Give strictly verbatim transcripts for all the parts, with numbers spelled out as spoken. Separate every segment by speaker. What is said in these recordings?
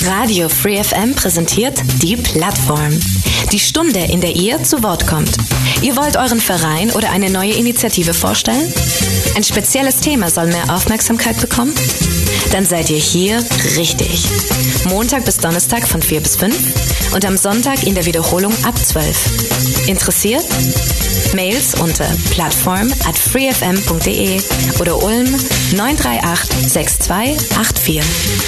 Speaker 1: Radio Free F M präsentiert die Plattform. Die Stunde, in der ihr zu Wort kommt. Ihr wollt euren Verein oder eine neue Initiative vorstellen? Ein spezielles Thema soll mehr Aufmerksamkeit bekommen? Dann seid ihr hier richtig. Montag bis Donnerstag von vier bis fünf und am Sonntag in der Wiederholung ab zwölf. Interessiert? Mails unter plattform at freefm punkt de oder Ulm neun drei acht sechs zwei acht vier.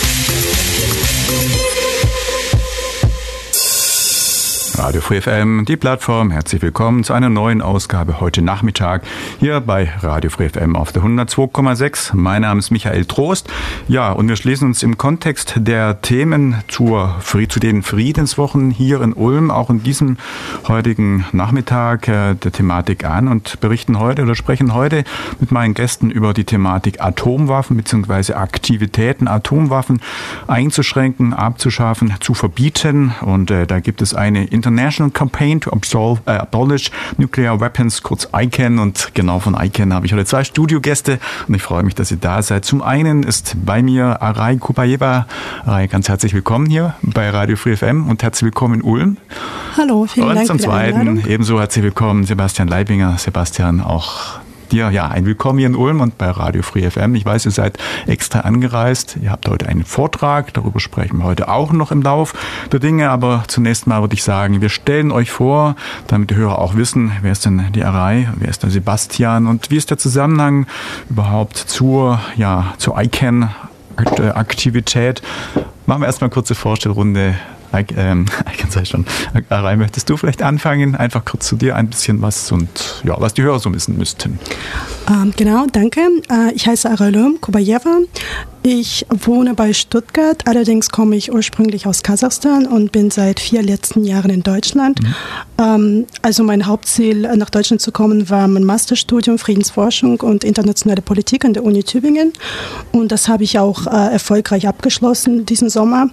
Speaker 2: Radio Free F M, die Plattform. Herzlich willkommen zu einer neuen Ausgabe heute Nachmittag hier bei Radio Free F M auf der hundertzwei Komma sechs. Mein Name ist Michael Trost. Ja, und wir schließen uns im Kontext der Themen zur, zu den Friedenswochen hier in Ulm, auch in diesem heutigen Nachmittag äh, der Thematik an und berichten heute oder sprechen heute mit meinen Gästen über die Thematik Atomwaffen bzw. Aktivitäten, Atomwaffen einzuschränken, abzuschaffen, zu verbieten. Und äh, da gibt es eine International Campaign to Absolve, äh, Abolish Nuclear Weapons, kurz I C A N. Und genau von I C A N habe ich heute zwei Studiogäste und ich freue mich, dass ihr da seid. Zum einen ist bei mir Aray Kubayeva. Aray, ganz herzlich willkommen hier bei Radio Free F M und herzlich willkommen in Ulm.
Speaker 3: Hallo, vielen
Speaker 2: und
Speaker 3: Dank
Speaker 2: zum
Speaker 3: für die
Speaker 2: Zweiten
Speaker 3: Einladung.
Speaker 2: Ebenso herzlich willkommen Sebastian Leibinger. Sebastian, auch dir, ja, ein Willkommen hier in Ulm und bei Radio Free F M. Ich weiß, ihr seid extra angereist. Ihr habt heute einen Vortrag. Darüber sprechen wir heute auch noch im Lauf der Dinge. Aber zunächst mal würde ich sagen, wir stellen euch vor, damit die Hörer auch wissen, wer ist denn die Aray, wer ist der Sebastian und wie ist der Zusammenhang überhaupt zur, ja, zur I C A N-Aktivität. Machen wir erstmal eine kurze Vorstellrunde. Ähm, ich kann es schon. Aray, möchtest du vielleicht anfangen? Einfach kurz zu dir ein bisschen was und ja, was die Hörer so wissen müssten.
Speaker 3: Ähm, genau, danke. Äh, ich heiße Aray Kubayeva. Ich wohne bei Stuttgart, allerdings komme ich ursprünglich aus Kasachstan und bin seit vier letzten Jahren in Deutschland. Mhm. Ähm, also mein Hauptziel, nach Deutschland zu kommen, war mein Masterstudium Friedensforschung und internationale Politik an der Uni Tübingen. Und das habe ich auch äh, erfolgreich abgeschlossen diesen Sommer.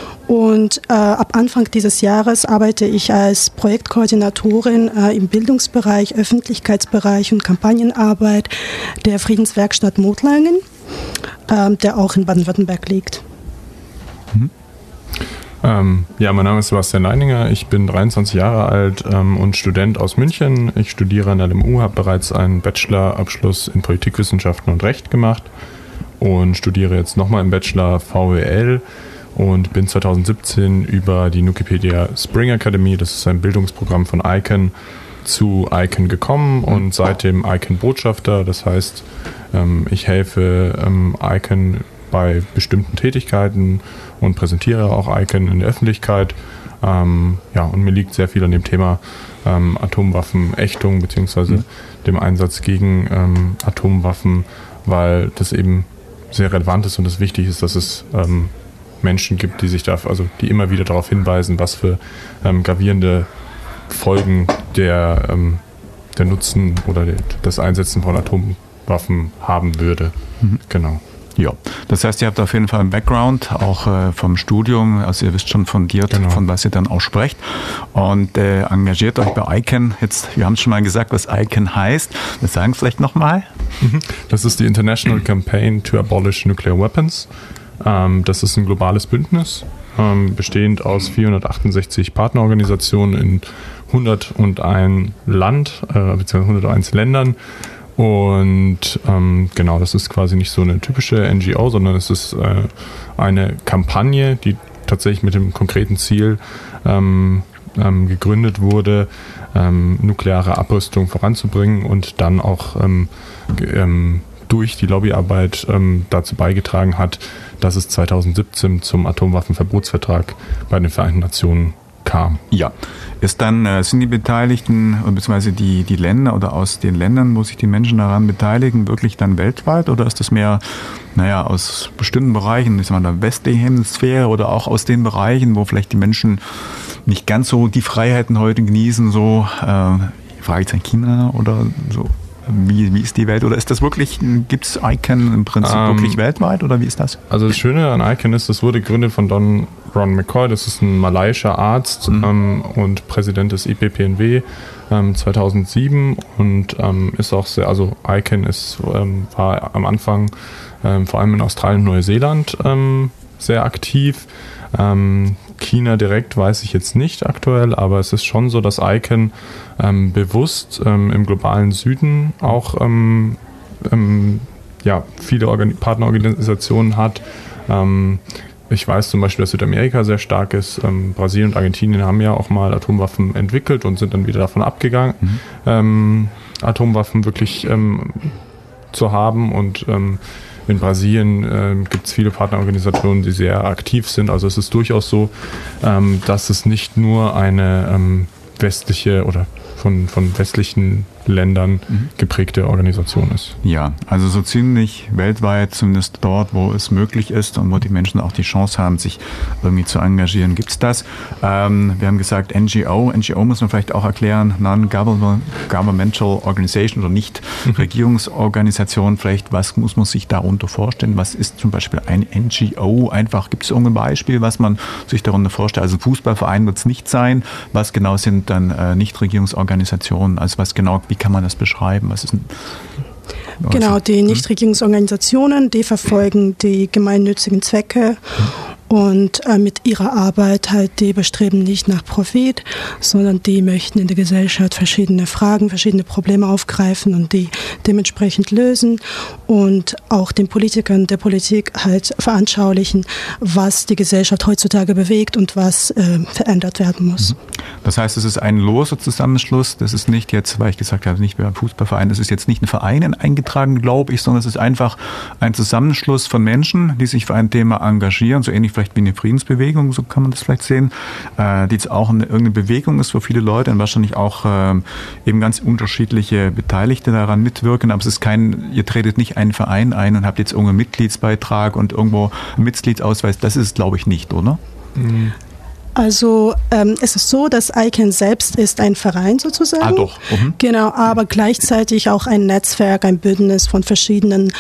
Speaker 3: Und äh, ab Anfang dieses Jahres arbeite ich als Projektkoordinatorin äh, im Bildungsbereich, Öffentlichkeitsbereich und Kampagnenarbeit der Friedenswerkstatt Motlangen, äh, der auch in Baden-Württemberg liegt.
Speaker 4: Mhm. Ähm, ja, mein Name ist Sebastian Leininger, ich bin dreiundzwanzig Jahre alt ähm, und Student aus München. Ich studiere an der L M U, habe bereits einen Bachelorabschluss in Politikwissenschaften und Recht gemacht und studiere jetzt nochmal im Bachelor V W L. Und bin zweitausendsiebzehn über die Nukipedia Spring Academy, das ist ein Bildungsprogramm von I C A N, zu I C A N gekommen und seitdem I C A N-Botschafter. Das heißt, ich helfe I C A N bei bestimmten Tätigkeiten und präsentiere auch I C A N in der Öffentlichkeit. Ja, und mir liegt sehr viel an dem Thema Atomwaffenächtung bzw. dem Einsatz gegen Atomwaffen, weil das eben sehr relevant ist und es wichtig ist, dass es Menschen gibt, die sich da, also die immer wieder darauf hinweisen, was für ähm, gravierende Folgen der, ähm, der Nutzen oder der, das Einsetzen von Atomwaffen haben würde. Mhm. Genau.
Speaker 2: Ja, das heißt, ihr habt auf jeden Fall einen Background, auch äh, vom Studium, also ihr wisst schon fundiert, genau, von was ihr dann auch sprecht und äh, engagiert euch bei I C A N. Jetzt, wir haben es schon mal gesagt, was I C A N heißt. Wir sagen es vielleicht nochmal.
Speaker 4: Das ist die International Campaign to Abolish Nuclear Weapons. Das ist ein globales Bündnis, bestehend aus vierhundertachtundsechzig Partnerorganisationen in hunderteins Land, äh, beziehungsweise hunderteins Ländern. Und ähm, genau, das ist quasi nicht so eine typische N G O, sondern es ist äh, eine Kampagne, die tatsächlich mit dem konkreten Ziel ähm, ähm, gegründet wurde, ähm, nukleare Abrüstung voranzubringen und dann auch ähm, ähm, durch die Lobbyarbeit ähm, dazu beigetragen hat, dass es zweitausendsiebzehn zum Atomwaffenverbotsvertrag bei den Vereinten Nationen kam.
Speaker 2: Ja, ist dann, äh, sind die Beteiligten, beziehungsweise die, die Länder oder aus den Ländern, wo sich die Menschen daran beteiligen, wirklich dann weltweit oder ist das mehr, naja, aus bestimmten Bereichen, ich sag mal, der westlichen Hemisphäre oder auch aus den Bereichen, wo vielleicht die Menschen nicht ganz so die Freiheiten heute genießen, so, äh, Fragezeichen China oder so? Wie, wie ist die Welt? Oder ist das wirklich, gibt es I C A N im Prinzip ähm, wirklich weltweit oder wie ist das?
Speaker 4: Also das Schöne an I C A N ist, das wurde gegründet von Don Ron McCoy, das ist ein malaiischer Arzt mhm. ähm, und Präsident des I P P N W ähm, zweitausendsieben und ähm, ist auch sehr, also I C A N ist, ähm, war am Anfang ähm, vor allem in Australien und Neuseeland ähm, sehr aktiv. Ähm, China direkt weiß ich jetzt nicht aktuell, aber es ist schon so, dass I C A N ähm, bewusst ähm, im globalen Süden auch ähm, ähm, ja, viele Organ- Partnerorganisationen hat. Ähm, ich weiß zum Beispiel, dass Südamerika sehr stark ist. Ähm, Brasilien und Argentinien haben ja auch mal Atomwaffen entwickelt und sind dann wieder davon abgegangen, mhm. ähm, Atomwaffen wirklich ähm, zu haben. Und ähm, in Brasilien äh, gibt es viele Partnerorganisationen, die sehr aktiv sind. Also es ist durchaus so, ähm, dass es nicht nur eine ähm, westliche oder von, von westlichen Ländern mhm. geprägte Organisation ist.
Speaker 2: Ja, also so ziemlich weltweit, zumindest dort, wo es möglich ist und wo die Menschen auch die Chance haben, sich irgendwie zu engagieren, gibt es das. Ähm, wir haben gesagt N G O. N G O muss man vielleicht auch erklären, Non-Governmental Organization oder Nicht-Regierungsorganisation. Vielleicht, was muss man sich darunter vorstellen? Was ist zum Beispiel ein N G O? Einfach, gibt es irgendein Beispiel, was man sich darunter vorstellt? Also Fußballverein wird es nicht sein. Was genau sind dann äh, Nichtregierungsorganisationen? Also was genau, wie kann man das beschreiben? Was ist ein, was
Speaker 3: genau, die Nichtregierungsorganisationen, die verfolgen die gemeinnützigen Zwecke und äh, mit ihrer Arbeit halt, die bestreben nicht nach Profit, sondern die möchten in der Gesellschaft verschiedene Fragen, verschiedene Probleme aufgreifen und die dementsprechend lösen und auch den Politikern der Politik halt veranschaulichen, was die Gesellschaft heutzutage bewegt und was äh, verändert werden muss.
Speaker 2: Das heißt, es ist ein loser Zusammenschluss, das ist nicht jetzt, weil ich gesagt habe, nicht wie ein Fußballverein, das ist jetzt nicht ein Verein eingetragen, glaube ich, sondern es ist einfach ein Zusammenschluss von Menschen, die sich für ein Thema engagieren, so ähnlich vielleicht wie eine Friedensbewegung, so kann man das vielleicht sehen, äh, die jetzt auch eine, irgendeine Bewegung ist, wo viele Leute und wahrscheinlich auch äh, eben ganz unterschiedliche Beteiligte daran mitwirken, aber es ist kein, ihr tretet nicht einen Verein ein und habt jetzt irgendeinen Mitgliedsbeitrag und irgendwo einen Mitgliedsausweis, das ist es, glaube ich, nicht, oder?
Speaker 3: Mhm. Also ähm, es ist so, dass I C A N selbst ist ein Verein sozusagen.
Speaker 2: Ah doch. Mhm.
Speaker 3: Genau, aber gleichzeitig auch ein Netzwerk, ein Bündnis von verschiedenen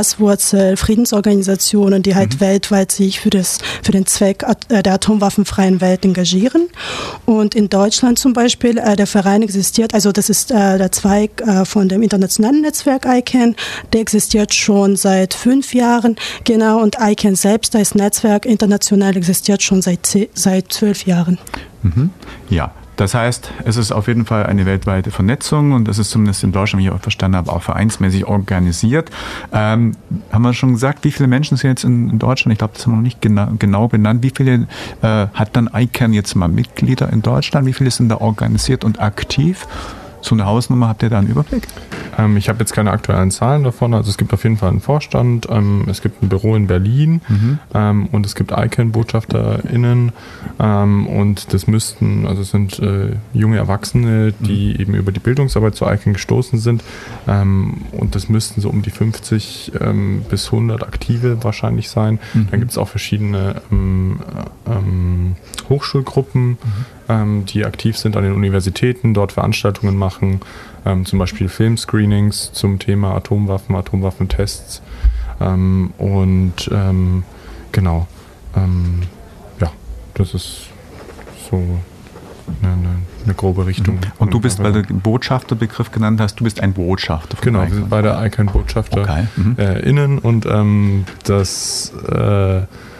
Speaker 3: Graswurzel-Friedensorganisationen, die halt mhm. weltweit sich für, das, für den Zweck der atomwaffenfreien Welt engagieren. Und in Deutschland zum Beispiel, äh, der Verein existiert, also das ist äh, der Zweig äh, von dem internationalen Netzwerk I C A N, der existiert schon seit fünf Jahren. Genau, und I C A N selbst als Netzwerk international existiert schon seit, seit zwölf Jahren.
Speaker 2: Mhm. Ja, das heißt, es ist auf jeden Fall eine weltweite Vernetzung und es ist zumindest in Deutschland, wie ich auch verstanden habe, auch vereinsmäßig organisiert. Ähm, haben wir schon gesagt, wie viele Menschen sind jetzt in, in Deutschland? Ich glaube, das haben wir noch nicht genau, genau benannt. Wie viele äh, hat dann I C A N jetzt mal Mitglieder in Deutschland? Wie viele sind da organisiert und aktiv? So eine Hausnummer, habt ihr da einen Überblick?
Speaker 4: Ähm, ich habe jetzt keine aktuellen Zahlen davon. Also es gibt auf jeden Fall einen Vorstand, ähm, es gibt ein Büro in Berlin mhm. ähm, und es gibt I C A N-BotschafterInnen ähm, und das müssten, also es sind äh, junge Erwachsene, die mhm. eben über die Bildungsarbeit zu I C A N gestoßen sind ähm, und das müssten so um die fünfzig ähm, bis hundert Aktive wahrscheinlich sein. Mhm. Dann gibt es auch verschiedene ähm, ähm, Hochschulgruppen, mhm. ähm, die aktiv sind an den Universitäten, dort Veranstaltungen machen, ähm, zum Beispiel Filmscreenings zum Thema Atomwaffen, Atomwaffentests ähm, und ähm, genau, ähm, ja, das ist so eine, eine, eine grobe Richtung.
Speaker 2: Mhm. Und du bist, weil du den Botschafterbegriff genannt hast, du bist ein Botschafter von
Speaker 4: Genau,
Speaker 2: I C A N.
Speaker 4: wir sind beide I C A N-Botschafter
Speaker 2: okay. mhm.
Speaker 4: äh, innen und ähm, das äh,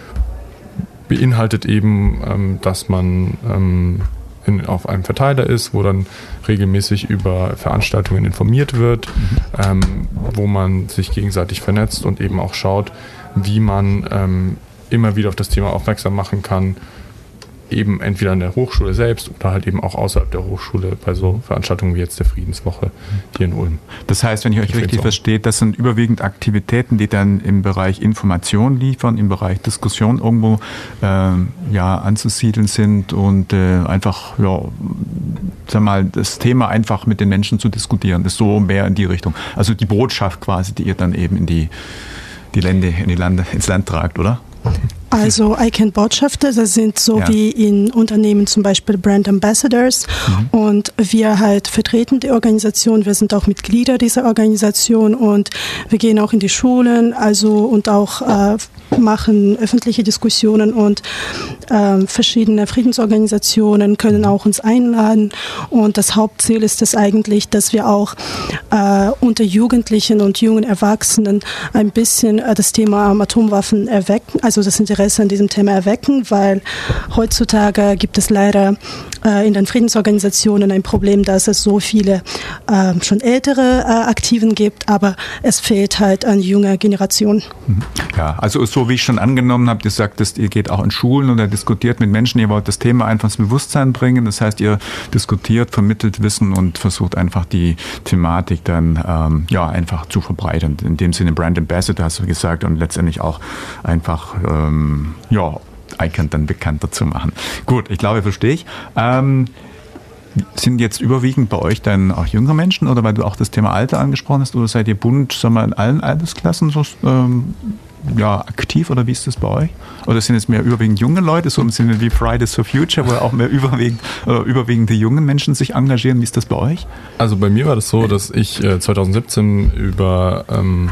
Speaker 4: beinhaltet eben, ähm, dass man ähm, in, auf einem Verteiler ist, wo dann regelmäßig über Veranstaltungen informiert wird, mhm. ähm, wo man sich gegenseitig vernetzt und eben auch schaut, wie man ähm, immer wieder auf das Thema aufmerksam machen kann, eben entweder an der Hochschule selbst oder halt eben auch außerhalb der Hochschule bei so Veranstaltungen wie jetzt der Friedenswoche hier in Ulm.
Speaker 2: Das heißt, wenn ich euch richtig verstehe, das sind überwiegend Aktivitäten, die dann im Bereich Information liefern, im Bereich Diskussion irgendwo äh, ja, anzusiedeln sind und äh, einfach, ja, sag mal, das Thema einfach mit den Menschen zu diskutieren, ist so mehr in die Richtung. Also die Botschaft quasi, die ihr dann eben in die, die Länder, in die Lande, ins Land tragt, oder?
Speaker 3: Also I C A N-Botschafter, das sind so ja. wie in Unternehmen zum Beispiel Brand Ambassadors mhm. und wir halt vertreten die Organisation, wir sind auch Mitglieder dieser Organisation und wir gehen auch in die Schulen, also und auch äh, machen öffentliche Diskussionen und äh, verschiedene Friedensorganisationen können auch uns einladen und das Hauptziel ist es eigentlich, dass wir auch äh, unter Jugendlichen und jungen Erwachsenen ein bisschen äh, das Thema Atomwaffen erwecken, also das Interesse Interesse an diesem Thema erwecken, weil heutzutage gibt es leider äh, in den Friedensorganisationen ein Problem, dass es so viele äh, schon ältere äh, Aktiven gibt, aber es fehlt halt an junger Generation.
Speaker 2: Ja, also so wie ich schon angenommen habe, ihr sagtest, ihr geht auch in Schulen oder diskutiert mit Menschen, ihr wollt das Thema einfach ins Bewusstsein bringen, das heißt, ihr diskutiert, vermittelt Wissen und versucht einfach die Thematik dann ähm, ja einfach zu verbreiten. In dem Sinne Brand Ambassador hast du gesagt und letztendlich auch einfach ähm, ja, Icon dann bekannter zu machen. Gut, ich glaube, verstehe ich. Ähm, sind jetzt überwiegend bei euch dann auch jüngere Menschen oder weil du auch das Thema Alter angesprochen hast oder seid ihr bunt, sagen wir, in allen Altersklassen so ähm, ja, aktiv oder wie ist das bei euch? Oder sind es mehr überwiegend junge Leute, so im Sinne wie Fridays for Future, wo auch mehr überwiegend, äh, überwiegend die jungen Menschen sich engagieren? Wie ist das bei euch?
Speaker 4: Also bei mir war das so, dass ich äh, zwanzig siebzehn über, ähm,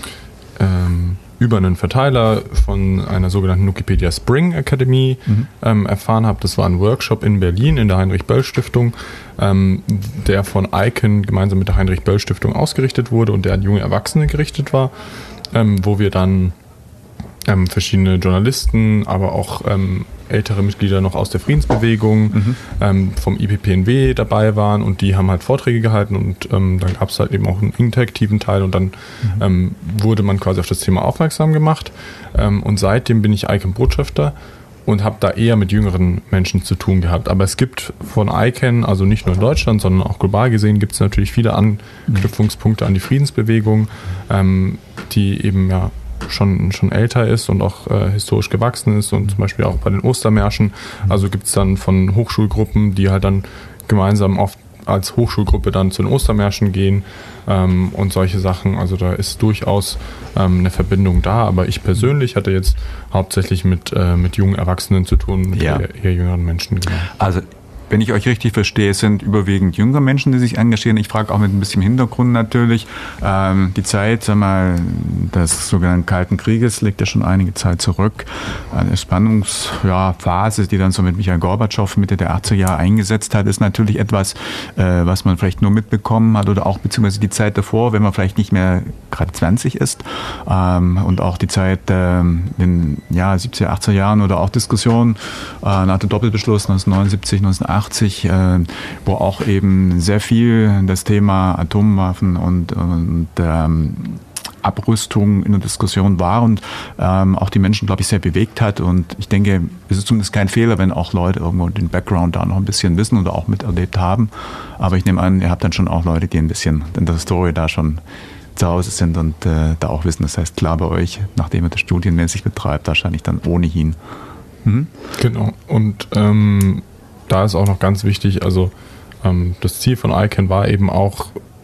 Speaker 4: ähm, über einen Verteiler von einer sogenannten Wikipedia Spring Academy mhm. ähm, erfahren habe. Das war ein Workshop in Berlin in der Heinrich-Böll-Stiftung, ähm, der von Icon gemeinsam mit der Heinrich-Böll-Stiftung ausgerichtet wurde und der an junge Erwachsene gerichtet war. Ähm, wo wir dann ähm, verschiedene Journalisten, aber auch ähm, ältere Mitglieder noch aus der Friedensbewegung mhm. ähm, vom I P P N W dabei waren und die haben halt Vorträge gehalten und ähm, dann gab es halt eben auch einen interaktiven Teil und dann mhm. ähm, wurde man quasi auf das Thema aufmerksam gemacht ähm, und seitdem bin ich Icon-Botschafter und habe da eher mit jüngeren Menschen zu tun gehabt. Aber es gibt von Icon, also nicht nur in Deutschland, sondern auch global gesehen, gibt es natürlich viele Anknüpfungspunkte an die Friedensbewegung, ähm, die eben ja schon, schon älter ist und auch äh, historisch gewachsen ist und zum Beispiel auch bei den Ostermärschen. Also gibt es dann von Hochschulgruppen, die halt dann gemeinsam oft als Hochschulgruppe dann zu den Ostermärschen gehen ähm, und solche Sachen. Also da ist durchaus ähm, eine Verbindung da. Aber ich persönlich hatte jetzt hauptsächlich mit, äh, mit jungen Erwachsenen zu tun, mit
Speaker 2: ja.
Speaker 4: eher, eher jüngeren Menschen. Genau.
Speaker 2: Also wenn ich euch richtig verstehe, sind überwiegend jüngere Menschen, die sich engagieren. Ich frage auch mit ein bisschen Hintergrund natürlich. Ähm, die Zeit, sag mal, des sogenannten Kalten Krieges liegt ja schon einige Zeit zurück. Eine Spannungsphase, ja, die dann so mit Michail Gorbatschow Mitte der achtziger Jahre eingesetzt hat, ist natürlich etwas, äh, was man vielleicht nur mitbekommen hat oder auch beziehungsweise die Zeit davor, wenn man vielleicht nicht mehr gerade zwanzig ist ähm, und auch die Zeit äh, in den ja, siebziger, achtziger Jahren oder auch Diskussionen äh, nach dem Doppelbeschluss neunzehnhundertneunundsiebzig, neunzehnhundertachtzig, äh, wo auch eben sehr viel das Thema Atomwaffen und, und ähm, Abrüstung in der Diskussion war und ähm, auch die Menschen, glaube ich, sehr bewegt hat. Und ich denke, es ist zumindest kein Fehler, wenn auch Leute irgendwo den Background da noch ein bisschen wissen oder auch miterlebt haben. Aber ich nehme an, ihr habt dann schon auch Leute, die ein bisschen in der Story da schon zu Hause sind und äh, da auch wissen. Das heißt, klar bei euch, nachdem ihr das studienmäßig betreibt, wahrscheinlich dann ohnehin. Mhm.
Speaker 4: Genau. Und ähm, da ist auch noch ganz wichtig, also ähm, das Ziel von Icon war eben auch,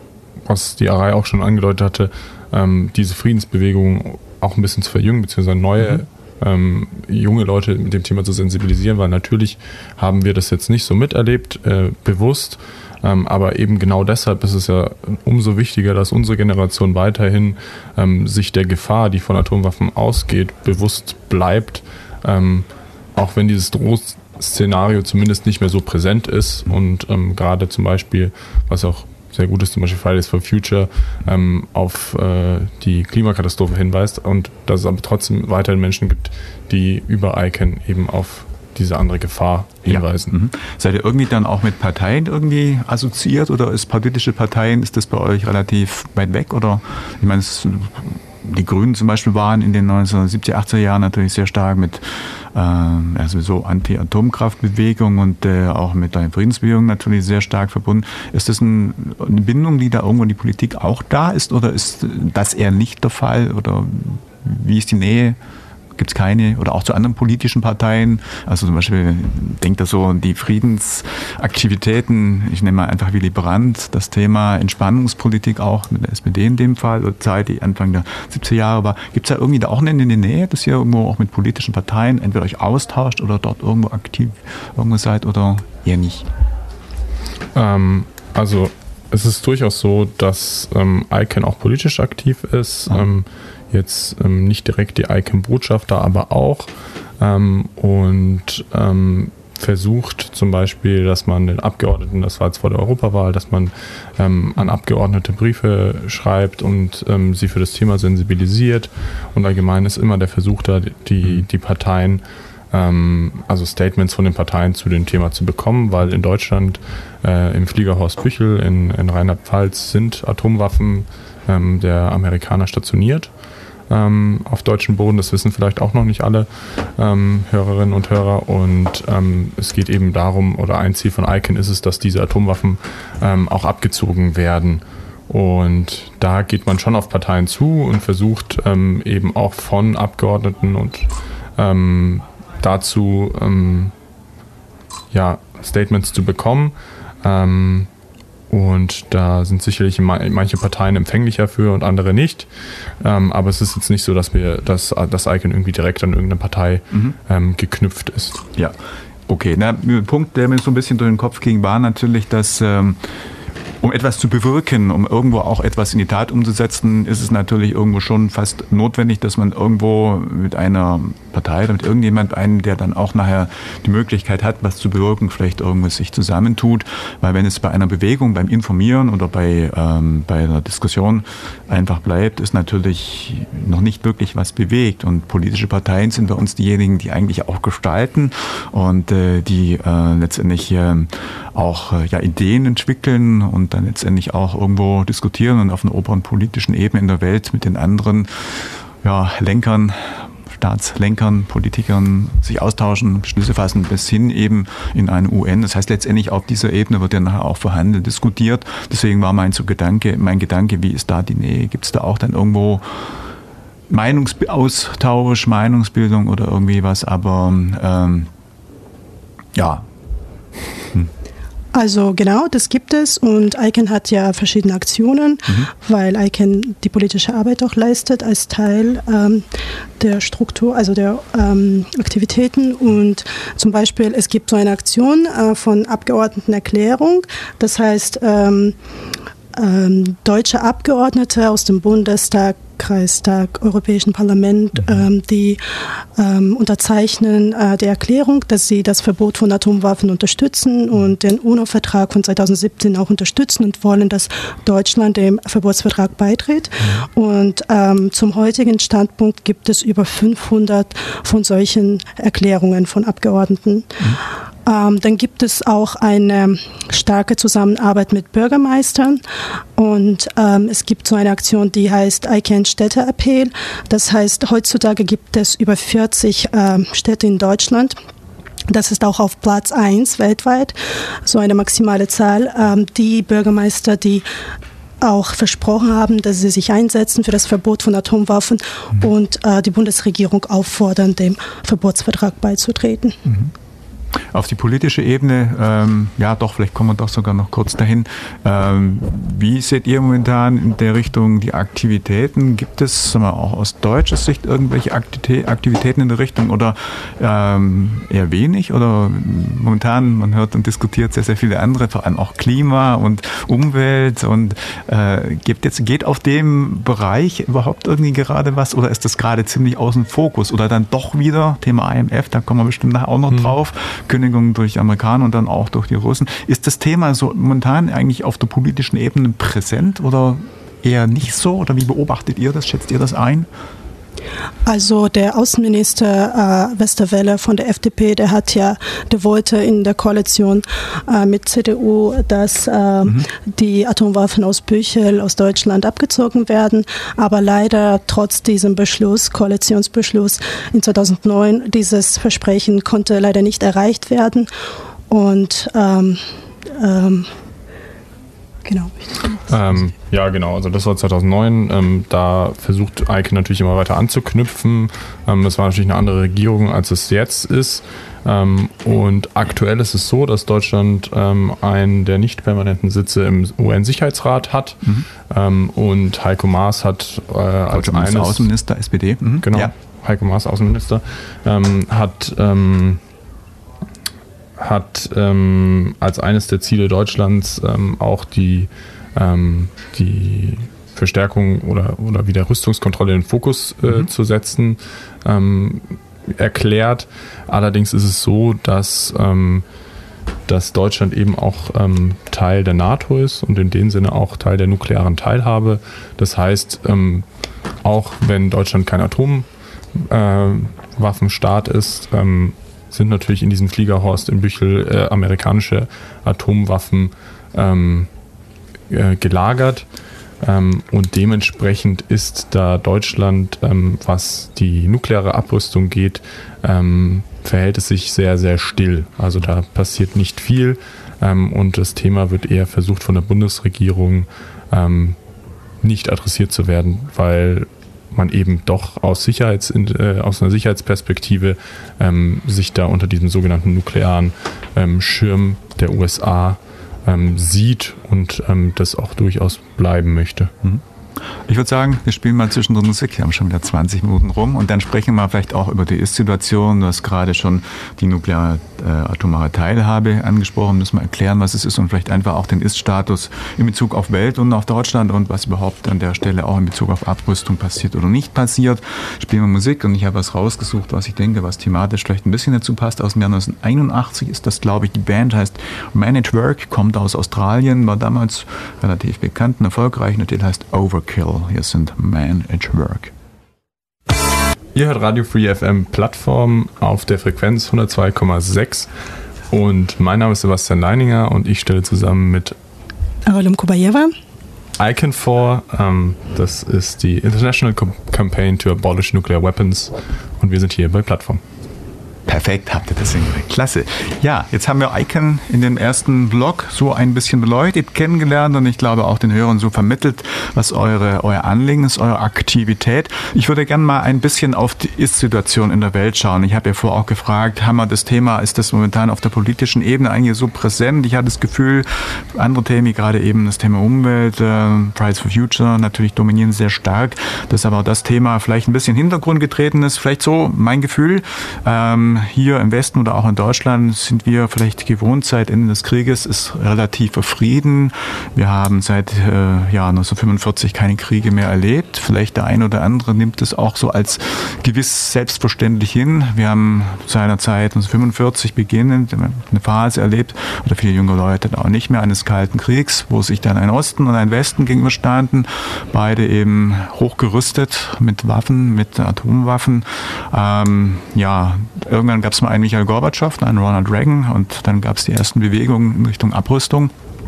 Speaker 4: was die Arai auch schon angedeutet hatte, ähm, diese Friedensbewegung auch ein bisschen zu verjüngen, beziehungsweise neue mhm. ähm, junge Leute mit dem Thema zu sensibilisieren, weil natürlich haben wir das jetzt nicht so miterlebt, äh, bewusst, ähm, aber eben genau deshalb ist es ja umso wichtiger, dass unsere Generation weiterhin ähm, sich der Gefahr, die von Atomwaffen ausgeht, bewusst bleibt, ähm, auch wenn dieses Drohs Szenario zumindest nicht mehr so präsent ist und ähm, gerade zum Beispiel, was auch sehr gut ist, zum Beispiel Fridays for Future ähm, auf äh, die Klimakatastrophe hinweist und dass es aber trotzdem weiterhin Menschen gibt, die über Icon eben auf diese andere Gefahr hinweisen.
Speaker 2: Ja. Mhm. Seid ihr irgendwie dann auch mit Parteien irgendwie assoziiert oder ist politische Parteien, ist das bei euch relativ weit weg oder ich meine, es, die Grünen zum Beispiel waren in den neunzehnhundertsiebziger, achtziger Jahren natürlich sehr stark mit äh, also so Anti-Atomkraftbewegung und äh, auch mit der Friedensbewegung natürlich sehr stark verbunden. Ist das ein, eine Bindung, die da irgendwo in die Politik auch da ist oder ist das eher nicht der Fall oder wie ist die Nähe? Gibt es keine oder auch zu anderen politischen Parteien? Also zum Beispiel, denkt da so an die Friedensaktivitäten, ich nehme mal einfach Willy Brandt, das Thema Entspannungspolitik auch mit der S P D in dem Fall, oder Zeit, die Anfang der siebziger Jahre war. Gibt es da irgendwie da auch eine Nähe, dass ihr irgendwo auch mit politischen Parteien entweder euch austauscht oder dort irgendwo aktiv irgendwo seid oder eher nicht?
Speaker 4: Ähm, also es ist durchaus so, dass ähm, Icon auch politisch aktiv ist. Ja. Ähm, Jetzt ähm, nicht direkt die Icon-Botschafter, aber auch. Ähm, und ähm, versucht zum Beispiel, dass man den Abgeordneten, das war jetzt vor der Europawahl, dass man ähm, an Abgeordnete Briefe schreibt und ähm, sie für das Thema sensibilisiert. Und allgemein ist immer der Versuch da, die, die Parteien, ähm, also Statements von den Parteien zu dem Thema zu bekommen, weil in Deutschland äh, im Flieger Horst Büchel in, in Rheinland-Pfalz sind Atomwaffen ähm, der Amerikaner stationiert. Ähm, auf deutschem Boden, das wissen vielleicht auch noch nicht alle ähm, Hörerinnen und Hörer, und ähm, es geht eben darum, oder ein Ziel von ICAN ist es, dass diese Atomwaffen ähm, auch abgezogen werden, und da geht man schon auf Parteien zu und versucht ähm, eben auch von Abgeordneten und ähm, dazu ähm, ja, Statements zu bekommen. ähm, Und da sind sicherlich manche Parteien empfänglicher für und andere nicht. Ähm, aber es ist jetzt nicht so, dass wir, dass das ICAN irgendwie direkt an irgendeine Partei mhm. ähm, geknüpft ist.
Speaker 2: Ja, okay. Na, ein Punkt, der mir so ein bisschen durch den Kopf ging, war natürlich, dass ähm, um etwas zu bewirken, um irgendwo auch etwas in die Tat umzusetzen, ist es natürlich irgendwo schon fast notwendig, dass man irgendwo mit einer Partei oder mit irgendjemand, einen, der dann auch nachher die Möglichkeit hat, was zu bewirken, vielleicht irgendwas sich zusammentut. Weil wenn es bei einer Bewegung, beim Informieren oder bei, ähm, bei einer Diskussion einfach bleibt, ist natürlich noch nicht wirklich was bewegt. Und politische Parteien sind bei uns diejenigen, die eigentlich auch gestalten und äh, die äh, letztendlich äh, auch äh, ja, Ideen entwickeln und dann letztendlich auch irgendwo diskutieren und auf einer oberen politischen Ebene in der Welt mit den anderen ja, Lenkern, Staatslenkern, Politikern sich austauschen, Beschlüsse fassen, bis hin eben in eine U N. Das heißt, letztendlich auf dieser Ebene wird ja nachher auch verhandelt, diskutiert. Deswegen war mein, so Gedanke, mein Gedanke, wie ist da die Nähe? Gibt es da auch dann irgendwo Meinungsaustausch, Meinungsbildung oder irgendwie was? Aber ähm, ja. Hm.
Speaker 3: Also genau, das gibt es, und ICAN hat ja verschiedene Aktionen, mhm. weil ICAN die politische Arbeit auch leistet als Teil ähm, der Struktur, also der ähm, Aktivitäten, und zum Beispiel es gibt so eine Aktion äh, von Abgeordnetenerklärung, das heißt ähm, ähm, deutsche Abgeordnete aus dem Bundestag, Kreistag, Europäischen Parlament, mhm. ähm, die ähm, unterzeichnen äh, die Erklärung, dass sie das Verbot von Atomwaffen unterstützen und den UNO-Vertrag von zweitausendsiebzehn auch unterstützen und wollen, dass Deutschland dem Verbotsvertrag beitritt. Mhm. Und ähm, zum heutigen Standpunkt gibt es über fünfhundert von solchen Erklärungen von Abgeordneten. Mhm. Ähm, dann gibt es auch eine starke Zusammenarbeit mit Bürgermeistern, und ähm, es gibt so eine Aktion, die heißt ICAN Städteappell. Das heißt, heutzutage gibt es über vierzig äh, Städte in Deutschland. Das ist auch auf Platz eins weltweit, so eine maximale Zahl. Ähm, die Bürgermeister, die auch versprochen haben, dass sie sich einsetzen für das Verbot von Atomwaffen mhm. und äh, die Bundesregierung auffordern, dem Verbotsvertrag beizutreten.
Speaker 2: Mhm. Auf die politische Ebene, ähm, ja doch, vielleicht kommen wir doch sogar noch kurz dahin. Ähm, wie seht ihr momentan in der Richtung die Aktivitäten? Gibt es, sagen wir, auch aus deutscher Sicht irgendwelche Aktivitäten in der Richtung oder ähm, eher wenig? Oder momentan, man hört und diskutiert sehr, sehr viele andere, vor allem auch Klima und Umwelt, und äh, gibt jetzt, geht auf dem Bereich überhaupt irgendwie gerade was, oder ist das gerade ziemlich außen Fokus? Oder dann doch wieder Thema I M F, da kommen wir bestimmt nachher auch noch hm. drauf. Kündigung durch Amerikaner und dann auch durch die Russen. Ist das Thema so momentan eigentlich auf der politischen Ebene präsent oder eher nicht so? Oder wie beobachtet ihr das? Schätzt ihr das ein?
Speaker 3: Also der Außenminister äh, Westerwelle von der F D P, der hat ja, der wollte in der Koalition äh, mit C D U, dass äh, mhm. die Atomwaffen aus Büchel, aus Deutschland abgezogen werden. Aber leider trotz diesem Beschluss, Koalitionsbeschluss in zweitausendneun, dieses Versprechen konnte leider nicht erreicht werden. Und ähm, ähm, Genau.
Speaker 4: Ähm, ja, genau. Also das war zweitausendneun. Ähm, da versucht ICAN natürlich immer weiter anzuknüpfen. Ähm, das war natürlich eine andere Regierung, als es jetzt ist. Ähm, und aktuell ist es so, dass Deutschland ähm, einen der nicht permanenten Sitze im U N-Sicherheitsrat hat. Mhm. Ähm, und Heiko Maas hat äh, als eines...
Speaker 2: Außenminister, S P D.
Speaker 4: Mhm. Genau. Ja. Heiko Maas, Außenminister, ähm, hat... Ähm, hat ähm, als eines der Ziele Deutschlands ähm, auch die, ähm, die Verstärkung oder, oder wieder Rüstungskontrolle in den Fokus äh, mhm. zu setzen. Ähm, erklärt. Allerdings ist es so, dass, ähm, dass Deutschland eben auch ähm, Teil der NATO ist und in dem Sinne auch Teil der nuklearen Teilhabe. Das heißt, ähm, auch wenn Deutschland kein Atomwaffenstaat äh, ist, ähm, sind natürlich in diesem Fliegerhorst in Büchel äh, amerikanische Atomwaffen ähm, äh, gelagert. Ähm, und dementsprechend ist da Deutschland, ähm, was die nukleare Abrüstung geht, ähm, verhält es sich sehr, sehr still. Also da passiert nicht viel ähm, und das Thema wird eher versucht von der Bundesregierung ähm, nicht adressiert zu werden, weil man eben doch aus, Sicherheits, äh, aus einer Sicherheitsperspektive ähm, sich da unter diesem sogenannten nuklearen ähm, Schirm der U S A ähm, sieht und ähm, das auch durchaus bleiben möchte.
Speaker 2: Mhm. Ich würde sagen, wir spielen mal zwischendrin Musik. Wir haben schon wieder zwanzig Minuten rum und dann sprechen wir vielleicht auch über die Ist-Situation. Du hast gerade schon die nukleare äh, atomare Teilhabe angesprochen. Müssen wir erklären, was es ist und vielleicht einfach auch den Ist-Status in Bezug auf Welt und auf Deutschland und was überhaupt an der Stelle auch in Bezug auf Abrüstung passiert oder nicht passiert. Spielen wir Musik und ich habe was rausgesucht, was ich denke, was thematisch vielleicht ein bisschen dazu passt. Aus dem Jahr neunzehnhunderteinundachtzig ist das, glaube ich, die Band heißt Man at Work, kommt aus Australien, war damals relativ bekannt und erfolgreich. Der Titel heißt Over Kill. Hier sind Man at Work.
Speaker 4: Ihr hört Radio Free F M Plattform auf der Frequenz hundertzwei Komma sechs und mein Name ist Sebastian Leininger und ich stelle zusammen mit
Speaker 3: Arolum Kubayeva
Speaker 4: Icon vor. Ähm, das ist die International Campaign to Abolish Nuclear Weapons und wir sind hier bei Plattform.
Speaker 2: Perfekt, habt ihr das hingekriegt. Klasse. Ja, jetzt haben wir Icon in dem ersten Blog so ein bisschen beleuchtet, kennengelernt und ich glaube auch den Hörern so vermittelt, was eure, euer Anliegen ist, eure Aktivität. Ich würde gerne mal ein bisschen auf die Ist-Situation in der Welt schauen. Ich habe ja vorher auch gefragt, haben wir das Thema, ist das momentan auf der politischen Ebene eigentlich so präsent? Ich hatte das Gefühl, andere Themen, wie gerade eben das Thema Umwelt, äh, Fridays for Future, natürlich dominieren sehr stark, dass aber das Thema vielleicht ein bisschen in den Hintergrund getreten ist. Vielleicht so mein Gefühl. Ähm, Hier im Westen oder auch in Deutschland sind wir vielleicht gewohnt, seit Ende des Krieges ist relativer Frieden. Wir haben seit äh, ja, neunzehnhundertfünfundvierzig keine Kriege mehr erlebt. Vielleicht der ein oder andere nimmt es auch so als gewiss selbstverständlich hin. Wir haben seinerzeit neunzehnhundertfünfundvierzig beginnend eine Phase erlebt, oder viele junge Leute auch nicht mehr, eines Kalten Kriegs, wo sich dann ein Osten und ein Westen gegenüberstanden. Beide eben hochgerüstet mit Waffen, mit Atomwaffen. Ähm, ja, Irgendwann gab es mal einen Michail Gorbatschow, einen Ronald Reagan und dann gab es die ersten Bewegungen in Richtung Abrüstung.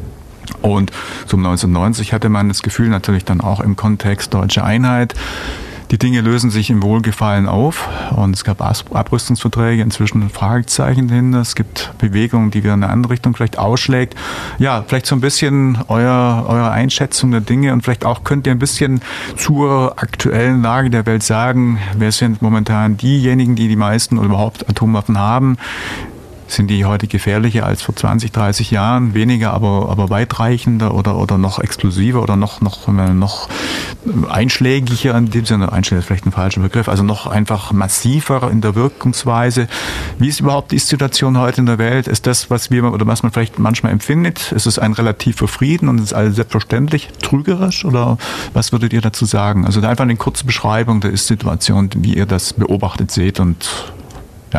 Speaker 2: Und so um neunzehnhundertneunzig hatte man das Gefühl, natürlich dann auch im Kontext deutsche Einheit, die Dinge lösen sich im Wohlgefallen auf und es gab Abrüstungsverträge, inzwischen ein Fragezeichen dahinter. Es gibt Bewegungen, die wieder in eine andere Richtung vielleicht ausschlägt. Ja, vielleicht so ein bisschen euer, eure Einschätzung der Dinge und vielleicht auch könnt ihr ein bisschen zur aktuellen Lage der Welt sagen, wer sind momentan diejenigen, die die meisten oder überhaupt Atomwaffen haben? Sind die heute gefährlicher als vor zwanzig, dreißig Jahren? Weniger, aber, aber weitreichender oder, oder noch explosiver oder noch, noch, noch einschlägiger in dem Sinne? Einschlägig ist vielleicht ein falscher Begriff. Also noch einfach massiver in der Wirkungsweise. Wie ist überhaupt die Situation heute in der Welt? Ist das, was wir oder was man vielleicht manchmal empfindet? Ist es ein relativer Frieden und ist alles selbstverständlich trügerisch? Oder was würdet ihr dazu sagen? Also einfach eine kurze Beschreibung der Ist-Situation, wie ihr das beobachtet seht und ja.